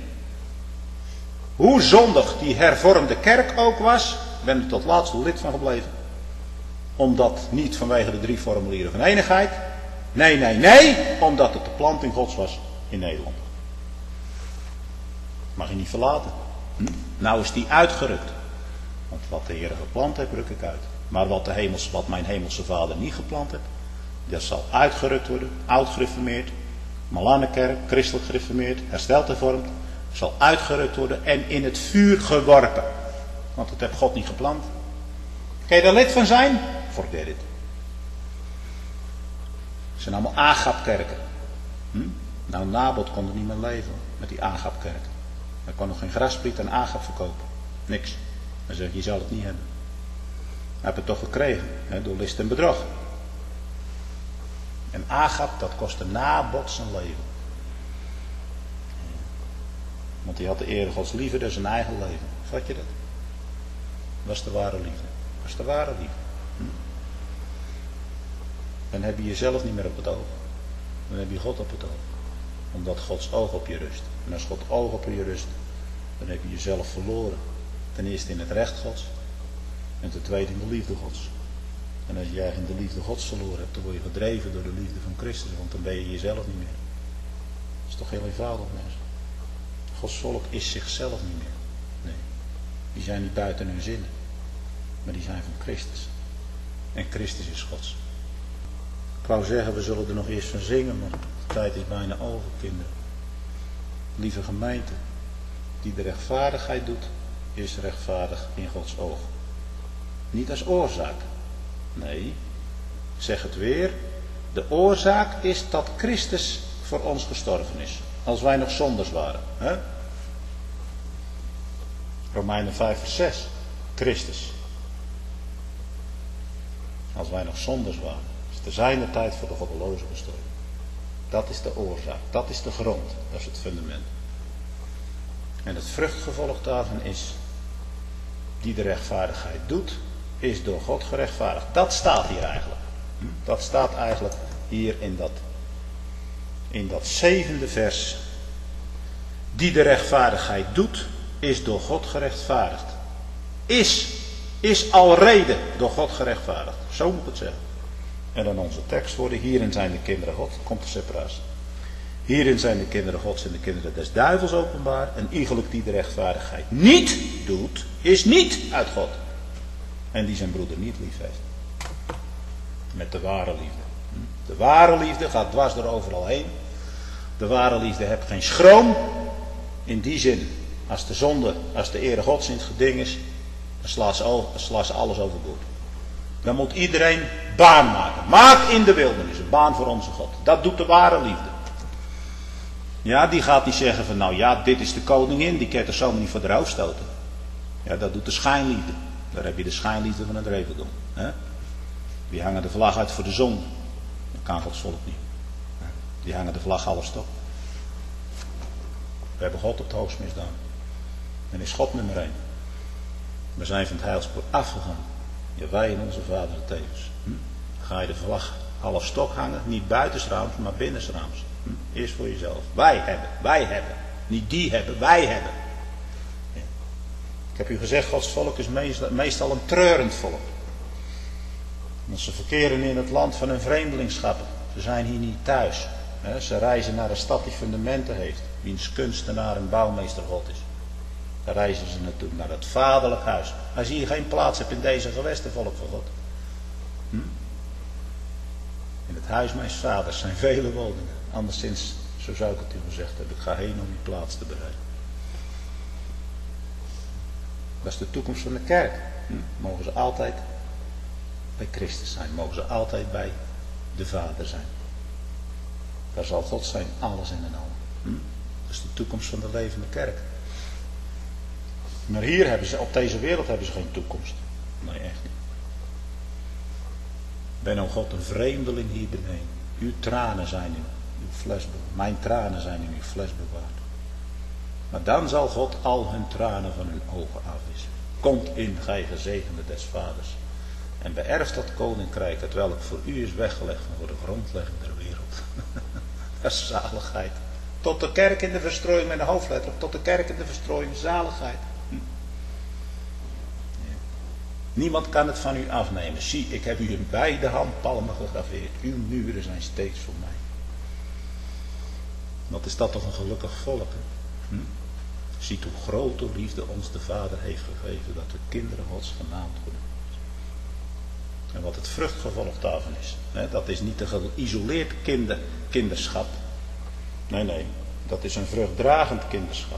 Hoe zondig die hervormde kerk ook was, ben ik tot laatst lid van gebleven. Omdat niet vanwege de drie formulieren van enigheid. Nee, nee, nee. Omdat het de planting Gods was in Nederland. Mag je niet verlaten. Hm? Nou is die uitgerukt. Want wat de Heer geplant heeft, ruk ik uit. Maar wat, de hemels, wat mijn hemelse vader niet geplant heeft, dat zal uitgerukt worden. Oud gereformeerd. Malanenkerk, christelijk gereformeerd, hersteld hervormd. Zal uitgerukt worden en in het vuur geworpen. Want dat heeft God niet gepland. Kun je daar lid van zijn? Forget it. Het zijn allemaal Agapkerken. Hm? Nou, Nabot kon er niet meer leven met die Agapkerken. Hij kon nog geen graspriet aan Agap verkopen. Niks. Hij zegt, je zal het niet hebben. Hij heeft het toch gekregen, hè, door list en bedrog. En Agap, dat kostte Nabot zijn leven. Want hij had de ere Gods liever dan zijn eigen leven. Vat je dat? Dat is de ware liefde. Dat is de ware liefde. Hm? Dan heb je jezelf niet meer op het oog. Dan heb je God op het oog. Omdat Gods oog op je rust. En als God oog op je rust, dan heb je jezelf verloren. Ten eerste in het recht Gods. En ten tweede in de liefde Gods. En als jij in de liefde Gods verloren hebt, dan word je gedreven door de liefde van Christus. Want dan ben je jezelf niet meer. Dat is toch heel eenvoudig, mensen. Gods volk is zichzelf niet meer. Nee. Die zijn niet buiten hun zinnen. Maar die zijn van Christus. En Christus is Gods. Ik wou zeggen, we zullen er nog eerst van zingen, maar de tijd is bijna over, kinderen. Lieve gemeente, die de rechtvaardigheid doet, is rechtvaardig in Gods oog. Niet als oorzaak. Nee, ik zeg het weer. De oorzaak is dat Christus voor ons gestorven is. Als wij nog zondaars waren. Hè? Romeinen vijf vers zes. Christus. Als wij nog zondaars waren. Is te zijner tijd voor de goddelozen gestorven. Dat is de oorzaak. Dat is de grond. Dat is het fundament. En het vruchtgevolg daarvan is. Die de rechtvaardigheid doet. Is door God gerechtvaardigd. Dat staat hier eigenlijk. Dat staat eigenlijk hier in dat. In dat zevende vers. Die de rechtvaardigheid doet. Is door God gerechtvaardigd. Is. is alrede door God gerechtvaardigd. Zo moet ik het zeggen. En dan onze tekst voor de hierin zijn de kinderen Gods. Komt de separatie. Hierin zijn de kinderen Gods en de kinderen des duivels openbaar. En iegelijk die de rechtvaardigheid niet doet, is niet uit God. En die zijn broeder niet lief heeft. Met de ware liefde. De ware liefde gaat dwars door overal heen. De ware liefde heeft geen schroom. In die zin, als de zonde, als de ere Gods in het geding is, dan slaat ze, al, slaat ze alles overboord. Dan moet iedereen baan maken. Maak in de wildernis een baan voor onze God. Dat doet de ware liefde. Ja, die gaat niet zeggen van nou ja, dit is de koningin, die kan er zomaar niet voor de hoofd stoten. Ja, dat doet de schijnliefde. Daar heb je de schijnliefde van het revendom. Hè? Die hangen de vlag uit voor de zon. Dat kan Gods volk niet. Die hangen de vlag half stok. We hebben God op het hoogst misdaan. En is God nummer één. We zijn van het heilspoor afgegaan. Ja, wij en onze vader tevens. Hm? Ga je de vlag half stok hangen, niet buitensraams, maar binnensraams. Hm? Eerst voor jezelf. Wij hebben, wij hebben. Niet die hebben, wij hebben. Ja. Ik heb u gezegd, Gods volk is meestal een treurend volk. Want ze verkeren in het land van hun vreemdelingschap. Ze zijn hier niet thuis. Ze reizen naar een stad die fundamenten heeft. Wiens kunstenaar en bouwmeester God is. Daar reizen ze naartoe, naar het vaderlijk huis. Als je hier geen plaats hebt in deze gewesten, volk van God. Hm? In het huis mijn vaders zijn vele woningen. Anderszins, zo zou ik het u gezegd hebben, ik ga heen om die plaats te bereiden. Dat is de toekomst van de kerk. Hm? Mogen ze altijd bij Christus zijn. Mogen ze altijd bij de Vader zijn. Daar zal God zijn, alles in en al. Hm? Dat is de toekomst van de levende kerk. Maar hier hebben ze, op deze wereld hebben ze geen toekomst. Nee, echt niet. Ben, o God, een vreemdeling hier beneden. Uw tranen zijn in uw fles bewaard. Mijn tranen zijn in uw fles bewaard. Maar dan zal God al hun tranen van hun ogen afwissen. Komt in, gij gezegende des vaders. En beërft dat koninkrijk, het welk voor u is weggelegd voor de grondlegging der wereld. Dat is zaligheid. Tot de kerk in de verstrooiing met een hoofdletter. Tot de kerk in de verstrooiing, zaligheid. Hm. Ja. Niemand kan het van u afnemen. Zie, ik heb u in beide handpalmen gegraveerd. Uw muren zijn steeds voor mij. Wat is dat toch een gelukkig volk. Hm? Ziet hoe grote liefde ons de Vader heeft gegeven. Dat we kinderen Gods genaamd worden. En wat het vruchtgevolg daarvan is. Hè, dat is niet een geïsoleerd kinder, kinderschap. Nee, nee. Dat is een vruchtdragend kinderschap.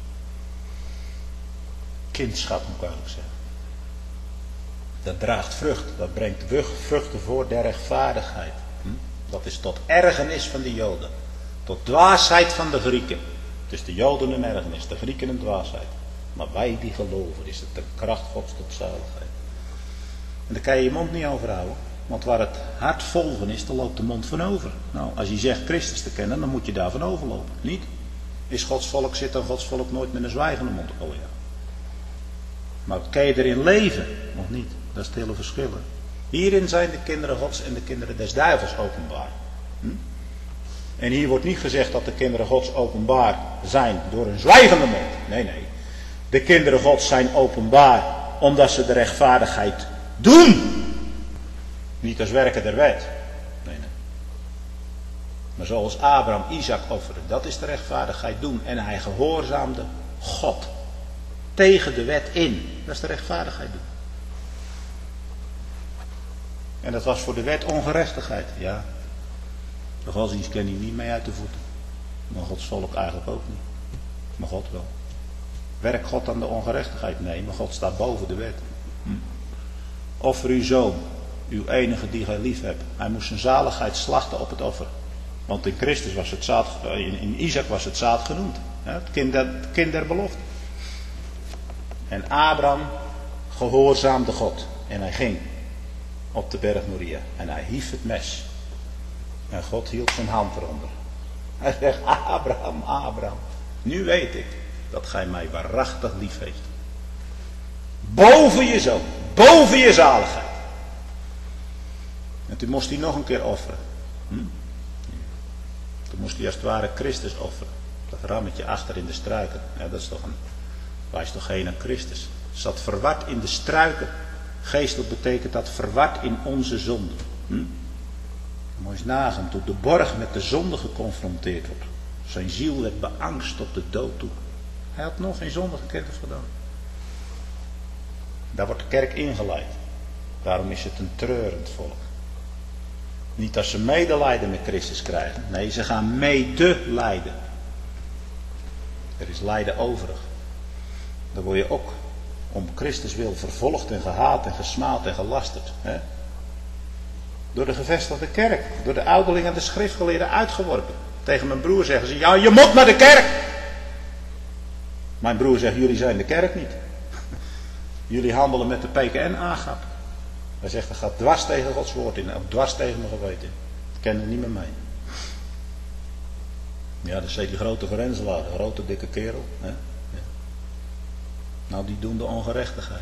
Kindschap moet ik eigenlijk zeggen. Dat draagt vrucht. Dat brengt vruchten voor der rechtvaardigheid. Hm? Dat is tot ergernis van de Joden. Tot dwaasheid van de Grieken. Het is de Joden een ergernis. De Grieken een dwaasheid. Maar wij die geloven is het de kracht Gods tot zaligheid. En daar kan je je mond niet over houden. Want waar het hart vol van is, dan loopt de mond van over. Nou, als je zegt Christus te kennen, dan moet je daarvan overlopen. Niet? Is Gods volk, zit dan Gods volk nooit met een zwijgende mond? Oh ja. Maar kan je erin leven? Nog niet. Dat is het hele verschil. Hierin zijn de kinderen Gods en de kinderen des duivels openbaar. Hm? En hier wordt niet gezegd dat de kinderen Gods openbaar zijn door een zwijgende mond. Nee, nee. De kinderen Gods zijn openbaar omdat ze de rechtvaardigheid doen. Niet als werken der wet. Nee, nee. Maar zoals Abraham Isaac offerde. Dat is de rechtvaardigheid doen. En hij gehoorzaamde God. Tegen de wet in. Dat is de rechtvaardigheid doen. En dat was voor de wet ongerechtigheid. Ja. De godsdienst ken je niet mee uit de voeten. Maar Gods volk eigenlijk ook niet. Maar God wel. Werkt God aan de ongerechtigheid? Nee, maar God staat boven de wet. Hm. Offer uw zoon, uw enige die gij lief hebt. Hij moest zijn zaligheid slachten op het offer. Want in Christus was het zaad, in, in Isaac was het zaad genoemd. Ja, het, kind der, het kind der belofte. En Abraham gehoorzaamde God. En hij ging op de berg Moria. En hij hief het mes. En God hield zijn hand eronder. Hij zegt, Abraham, Abraham. Nu weet ik dat gij mij waarachtig lief heeft. Boven je zoon. Boven je zaligheid. En toen moest hij nog een keer offeren. Hm? Toen moest hij als het ware Christus offeren. Dat rammetje achter in de struiken. Ja, dat is toch een... Wijst toch geen aan Christus. Zat verward in de struiken. Geestelijk betekent dat verward in onze zonde. Hm? Moet eens nagaan, toen de borg met de zonde geconfronteerd wordt. Zijn ziel werd beangst tot de dood toe. Hij had nog geen zonde gekend of gedaan. Daar wordt de kerk ingeleid. Daarom is het een treurend volk. Niet dat ze medelijden met Christus krijgen. Nee, ze gaan medelijden. Er is lijden overig. Dan word je ook om Christus wil vervolgd en gehaat en gesmaald en gelasterd. Hè? Door de gevestigde kerk. Door de ouderlingen en de schriftgeleerden uitgeworpen. Tegen mijn broer zeggen ze, ja, je moet naar de kerk. Mijn broer zegt, jullie zijn de kerk niet. Jullie handelen met de P K N-aangap. Hij zegt, dat gaat dwars tegen Gods woord in. Ook dwars tegen mijn geweten. Ik ken het niet meer mee. Ja, dat is die grote verrenselaar. Een grote dikke kerel. Hè? Ja. Nou, die doen de ongerechtigheid.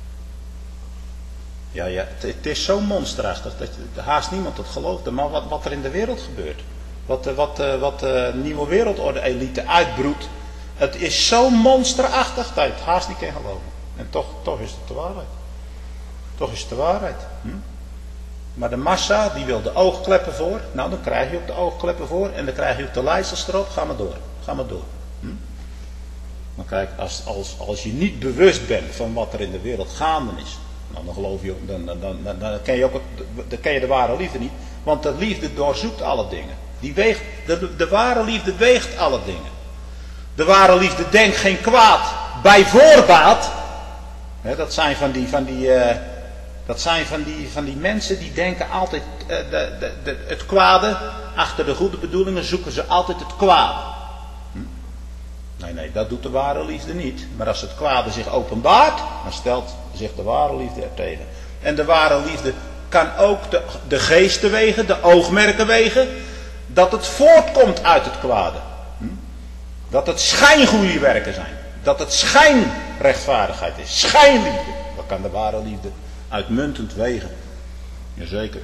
Ja, ja, het, het is zo monsterachtig dat je, haast niemand het gelooft. Maar wat, wat er in de wereld gebeurt. Wat, wat, wat, wat de nieuwe wereldorde-elite uitbroedt. Het is zo monsterachtig dat je het haast niet kan geloven. En toch, toch is het de waarheid. Toch is het de waarheid. Hm? Maar de massa die wil de oogkleppen voor. Nou, dan krijg je ook de oogkleppen voor. En dan krijg je ook de leidsters erop. Ga maar door. Ga maar door. Hm? Maar kijk, als, als, als je niet bewust bent van wat er in de wereld gaande is. Nou, dan geloof je, dan, dan, dan, dan, dan ken je ook, dan ken je de ware liefde niet. Want de liefde doorzoekt alle dingen. Die weegt, de, de ware liefde weegt alle dingen. De ware liefde denkt geen kwaad bij voorbaat. He, dat zijn van die, van die, uh, dat zijn van die, van die mensen die denken altijd uh, de, de, de, het kwade. Achter de goede bedoelingen zoeken ze altijd het kwade. Hm? Nee, nee, dat doet de ware liefde niet. Maar als het kwade zich openbaart, dan stelt zich de ware liefde er tegen. En de ware liefde kan ook de, de geesten wegen, de oogmerken wegen. Dat het voortkomt uit het kwade. Hm? Dat het schijngoede werken zijn. Dat het schijnrechtvaardigheid is. Schijnliefde. Dat kan de ware liefde uitmuntend wegen. Jazeker.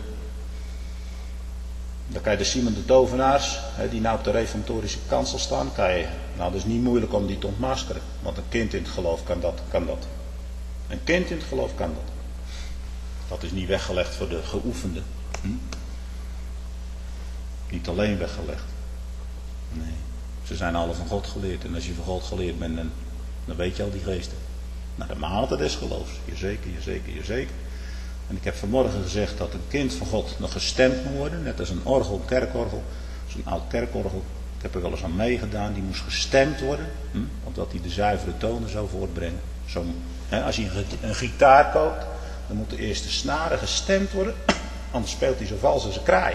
Dan kan je de Simon de Tovenaars, die nou op de reformatorische kansel staan, kan je, nou dat is niet moeilijk om die te ontmaskeren. Want een kind in het geloof kan dat. Kan dat. Een kind in het geloof kan dat. Dat is niet weggelegd voor de geoefenden. Hm? Niet alleen weggelegd. Nee. Ze zijn alle van God geleerd. En als je van God geleerd bent, dan, dan weet je al die geesten. Naar de mate des geloofs. Jazeker, jazeker, jazeker. En ik heb vanmorgen gezegd dat een kind van God nog gestemd moet worden. Net als een orgel, een kerkorgel. Zo'n oud kerkorgel. Ik heb er wel eens aan meegedaan. Die moest gestemd worden. Hm? Omdat hij de zuivere tonen zou voortbrengen. Zo, hè, als je een, een gitaar koopt. Dan moet de eerste snaren gestemd worden. Anders speelt hij zo vals als een kraai.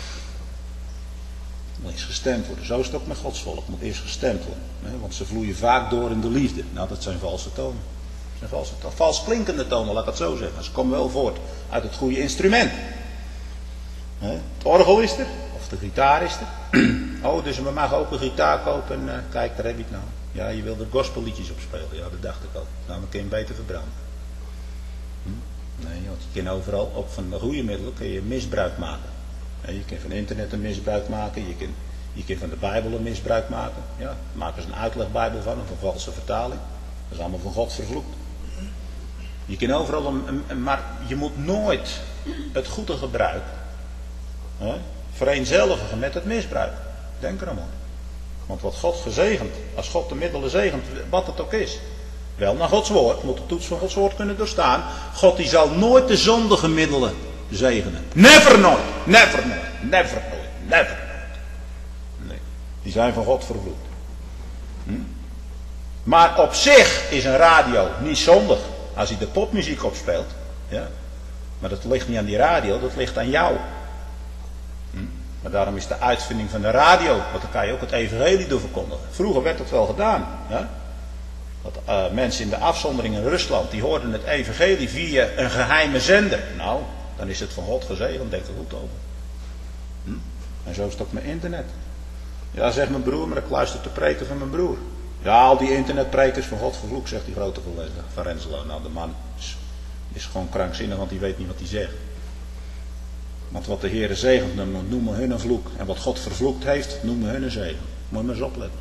Moet eerst gestemd worden. Zo is het ook met Gods volk. Moet eerst gestemd worden. Hè? Want ze vloeien vaak door in de liefde. Nou, dat zijn valse tonen. Dat zijn valse tonen. Vals klinkende tonen, laat ik het zo zeggen. Ze komen wel voort uit het goede instrument. Hè? Het orgel is er. Of de gitaar is er. Oh, dus we mogen ook een gitaar kopen. En uh, kijk, daar heb je het nou. Ja, je wilde gospelliedjes op spelen. Ja, dat dacht ik al. Nou, dan kun je hem beter verbranden. Hm? Nee, want je kan overal, ook van de goede middelen, kun je misbruik maken. Je kan van internet een misbruik maken. Je kan, je kan van de Bijbel een misbruik maken. Ja, daar maken ze een uitlegbijbel van. Of een valse vertaling. Dat is allemaal van God vervloekt. Je kan overal een, een, maar je moet nooit het goede gebruik hè, vereenzelvigen met het misbruik. Denk er aan. Want wat God gezegend, als God de middelen zegent, wat het ook is. Wel naar Gods woord, moet de toets van Gods woord kunnen doorstaan. God die zal nooit de zondige middelen zegenen. Never nooit. Never nooit. Never nooit. Never nooit. Nee. Die zijn van God vervloekt. Hm? Maar op zich is een radio niet zondig. Als hij de popmuziek opspeelt. Ja. Maar dat ligt niet aan die radio. Dat ligt aan jou. Hm? Maar daarom is de uitvinding van de radio. Want dan kan je ook het evangelie door verkondigen. Vroeger werd dat wel gedaan. Ja? Dat uh, mensen in de afzondering in Rusland. Die hoorden het evangelie via een geheime zender. Nou... Dan is het van God gezegend, denk er goed over. Hm? En zo is het ook met internet. Ja, zegt mijn broer, maar ik luister te preken van mijn broer. Ja, al die internetprekers van God vervloekt, zegt die grote collega van Renselo. Nou, de man is, is gewoon krankzinnig, want hij weet niet wat hij zegt. Want wat de Heer zegent, noemen hun een vloek. En wat God vervloekt heeft, noemen hun een zegen. Moet je maar eens opletten.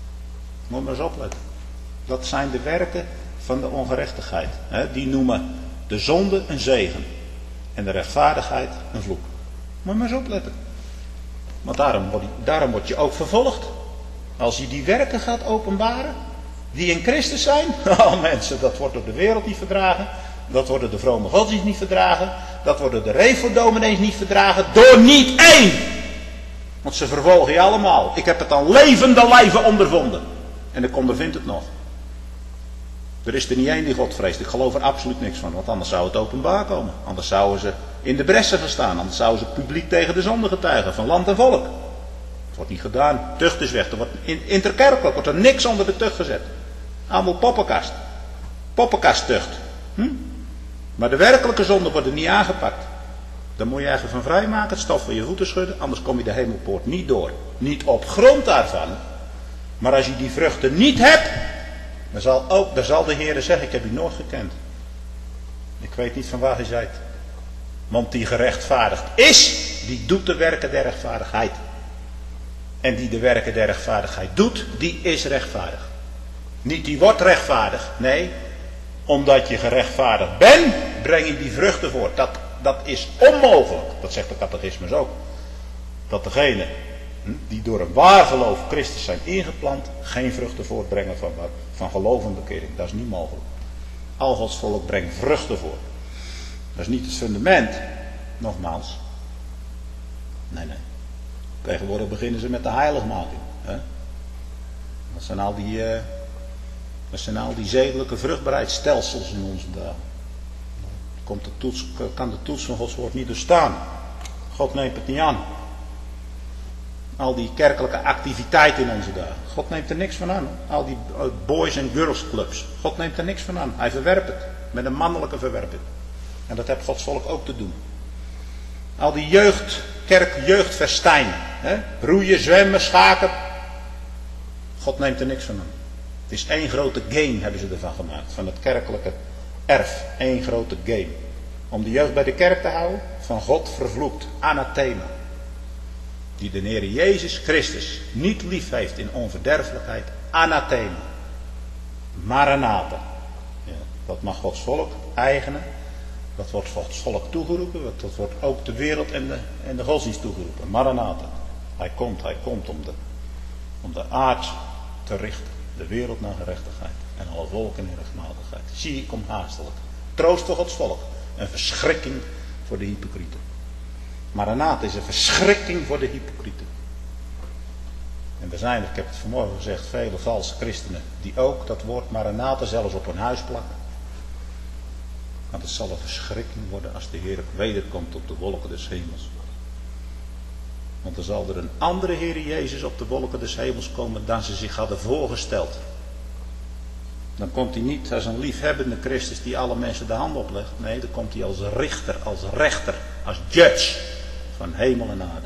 Moet je maar eens opletten. Dat zijn de werken van de ongerechtigheid. He, die noemen De zonde een zegen. En de rechtvaardigheid een vloek. Moet je maar eens opletten. Want daarom word, je, daarom word je ook vervolgd. Als je die werken gaat openbaren. Die in Christus zijn. Oh mensen, dat wordt door de wereld niet verdragen. Dat worden de vrome godsdienst niet verdragen. Dat worden de reformdominees niet verdragen. Door niet één. Want ze vervolgen je allemaal. Ik heb het aan levende lijven ondervonden. En ik ondervind het nog. Er is er niet één die God vreest. Ik geloof er absoluut niks van. Want anders zou het openbaar komen. Anders zouden ze in de bressen gaan staan. Anders zouden ze publiek tegen de zonde getuigen. Van land en volk. Het wordt niet gedaan. Tucht is weg. Er wordt in, interkerkelijk wordt er niks onder de tucht gezet. Allemaal poppenkast. Poppenkasttucht. Hm? Maar de werkelijke zonden worden niet aangepakt. Dan moet je even van vrijmaken. Het stof van je voeten schudden. Anders kom je de hemelpoort niet door. Niet op grond daarvan. Maar als je die vruchten niet hebt. Dan zal, ook, dan zal de Heer zeggen. Ik heb u nooit gekend. Ik weet niet van waar je zijt. Want die gerechtvaardigd is. Die doet de werken der rechtvaardigheid. En die de werken der rechtvaardigheid doet. Die is rechtvaardig. Niet die wordt rechtvaardig. Nee. Omdat je gerechtvaardigd bent. Breng je die vruchten voort. Dat, dat is onmogelijk. Dat zegt de catechismus ook. Dat degene die door een waar geloof Christus zijn ingeplant. Geen vruchten voortbrengen van, van geloof en bekering. Dat is niet mogelijk. Al Gods volk brengt vruchten voort. Dat is niet het fundament. Nogmaals. Nee, nee. Tegenwoordig beginnen ze met de heiligmaking. Hè? Dat zijn al die... Uh, Dat zijn al die zedelijke vruchtbaarheidsstelsels in onze dagen. Komt de toets, kan de toets van Gods woord niet doorstaan. God neemt het niet aan. Al die kerkelijke activiteiten in onze dagen. God neemt er niks van aan. Al die boys en girls clubs. God neemt er niks van aan. Hij verwerpt het. Met een mannelijke verwerping. En dat heeft Gods volk ook te doen. Al die jeugd, kerk, jeugdfestijnen. Hè? Roeien, zwemmen, schaken. God neemt er niks van aan. Het is één grote game hebben ze ervan gemaakt. Van het kerkelijke erf. Eén grote game. Om de jeugd bij de kerk te houden. Van God vervloekt. Anathema. Die de Heer Jezus Christus niet lief heeft in onverderfelijkheid. Anathema. Maranatha. Ja, dat mag Gods volk eigenen. Dat wordt Gods volk toegeroepen. Dat wordt ook de wereld en de, en de godsdienst toegeroepen. Maranatha. Hij komt, hij komt om de, om de aard te richten. De wereld naar gerechtigheid. En alle volken in rechtmatigheid. Zie, ik kom haastelijk. Troost voor Gods volk. Een verschrikking voor de hypocrieten. Maranatha is een verschrikking voor de hypocrieten. En er zijn, ik heb het vanmorgen gezegd, vele valse christenen. Die ook dat woord Maranatha zelfs op hun huis plakken. Want het zal een verschrikking worden als de Heer wederkomt op de wolken des hemels. Want er zal er een andere Heer Jezus op de wolken des hemels komen dan ze zich hadden voorgesteld. Dan komt hij niet als een liefhebbende Christus die alle mensen de hand oplegt. Nee, dan komt hij als richter, als rechter, als judge van hemel en aarde.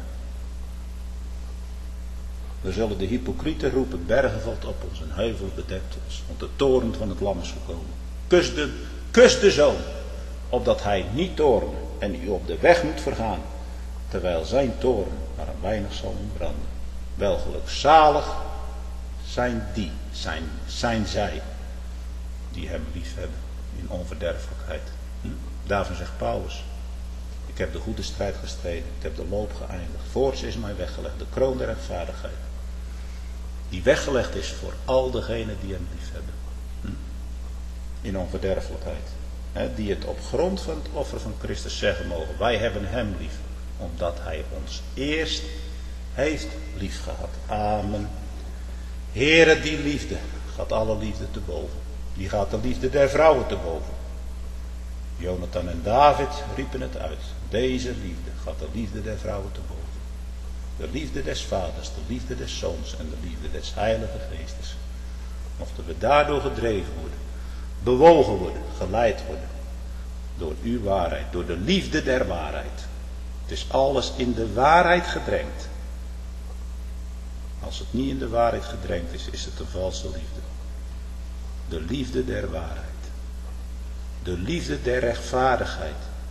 We zullen de hypocrieten roepen, bergen valt op ons en heuvels bedekt ons. Want de toorn van het lam is gekomen. Kus de, kus de zoon, opdat hij niet toorne en u op de weg moet vergaan. Terwijl zijn toorn maar een weinig zal branden. Wel gelukzalig zijn die, zijn, zijn zij, die hem lief hebben in onverderfelijkheid. Hm? Daarvan zegt Paulus, ik heb de goede strijd gestreden, ik heb de loop geëindigd. Voorts is mij weggelegd, de kroon der rechtvaardigheid. Die weggelegd is voor al degenen die hem lief hebben. Hm? In onverderfelijkheid. He, die het op grond van het offer van Christus zeggen mogen, wij hebben hem lief. Omdat hij ons eerst heeft lief gehad. Amen. Heere, die liefde gaat alle liefde te boven. Die gaat de liefde der vrouwen te boven. Jonathan en David riepen het uit. Deze liefde gaat de liefde der vrouwen te boven. De liefde des vaders, de liefde des zoons en de liefde des heilige geestes. Mochten we daardoor gedreven worden, bewogen worden, geleid worden. Door uw waarheid, door de liefde der waarheid. Het is alles in de waarheid gedrenkt. Als het niet in de waarheid gedrenkt is, is het een valse liefde. De liefde der waarheid. De liefde der rechtvaardigheid.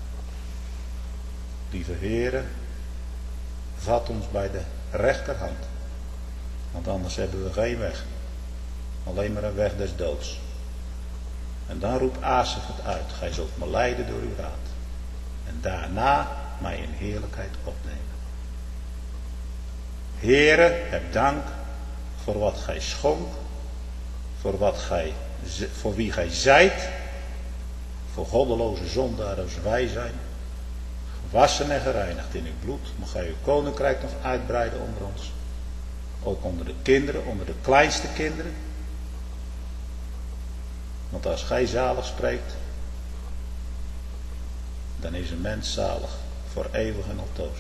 Lieve Heere, vat ons bij de rechterhand. Want anders hebben we geen weg. Alleen maar een weg des doods. En dan roept Asaf het uit. Gij zult me leiden door uw raad. En daarna mij in heerlijkheid opnemen. Heere, heb dank voor wat gij schonk. Voor, wat gij, voor wie gij zijt. Voor goddeloze zondaren als wij zijn. Gewassen en gereinigd in uw bloed. Mag gij uw koninkrijk nog uitbreiden onder ons. Ook onder de kinderen, onder de kleinste kinderen. Want als gij zalig spreekt, dan is een mens zalig voor eeuwig en altoos.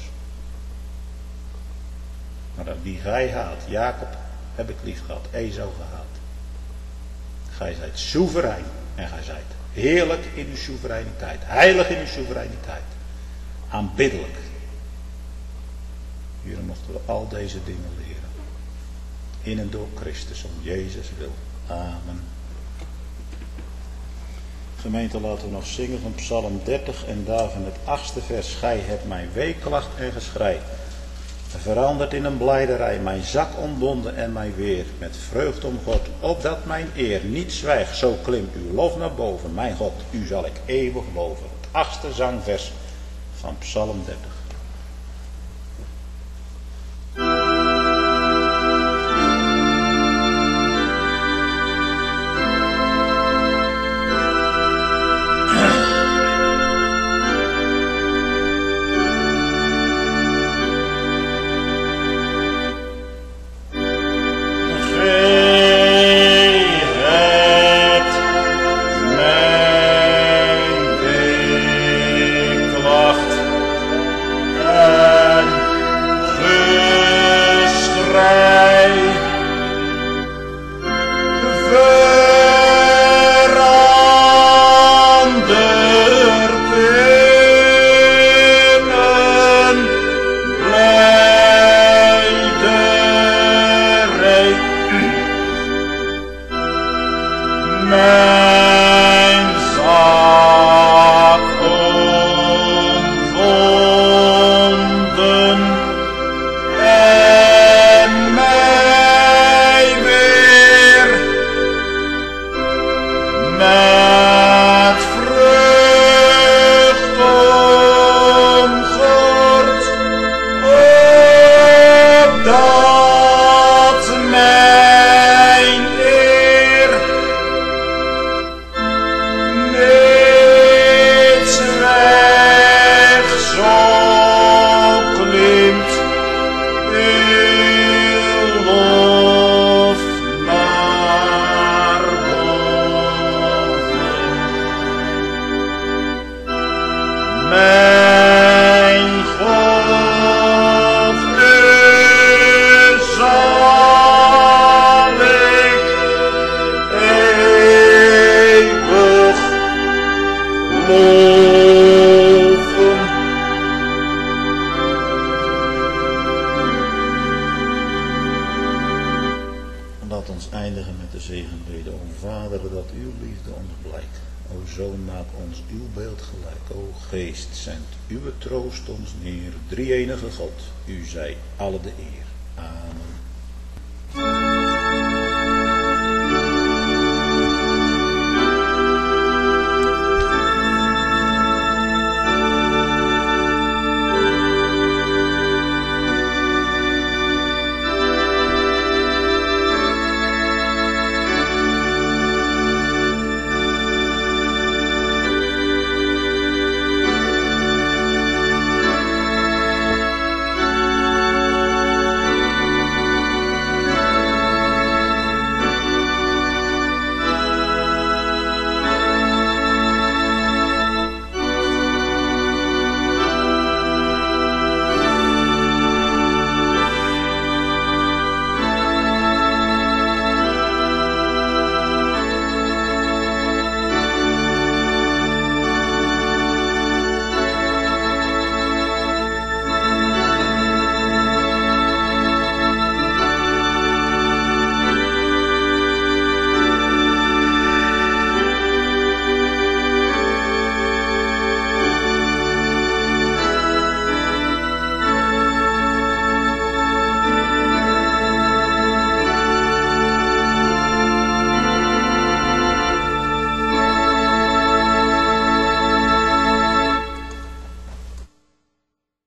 Maar dan wie gij haat, Jacob heb ik lief gehad, Esau gehaat. Gij zijt soeverein en gij zijt heerlijk in uw soevereiniteit, heilig in uw soevereiniteit, aanbiddelijk. Hier mochten we al deze dingen leren. In en door Christus, om Jezus wil. Amen. Gemeente, laten we nog zingen van Psalm dertig en daarvan het achtste vers. Gij hebt mijn weeklacht en geschrei veranderd in een blijderij, mijn zak ontbonden en mij weer met vreugd omgord, opdat mijn eer niet zwijgt. Zo klimt uw lof naar boven, mijn God, u zal ik eeuwig loven. Het achtste zangvers van Psalm dertig. Troost ons neer, drie-enige God, u zij alle de eer. Amen.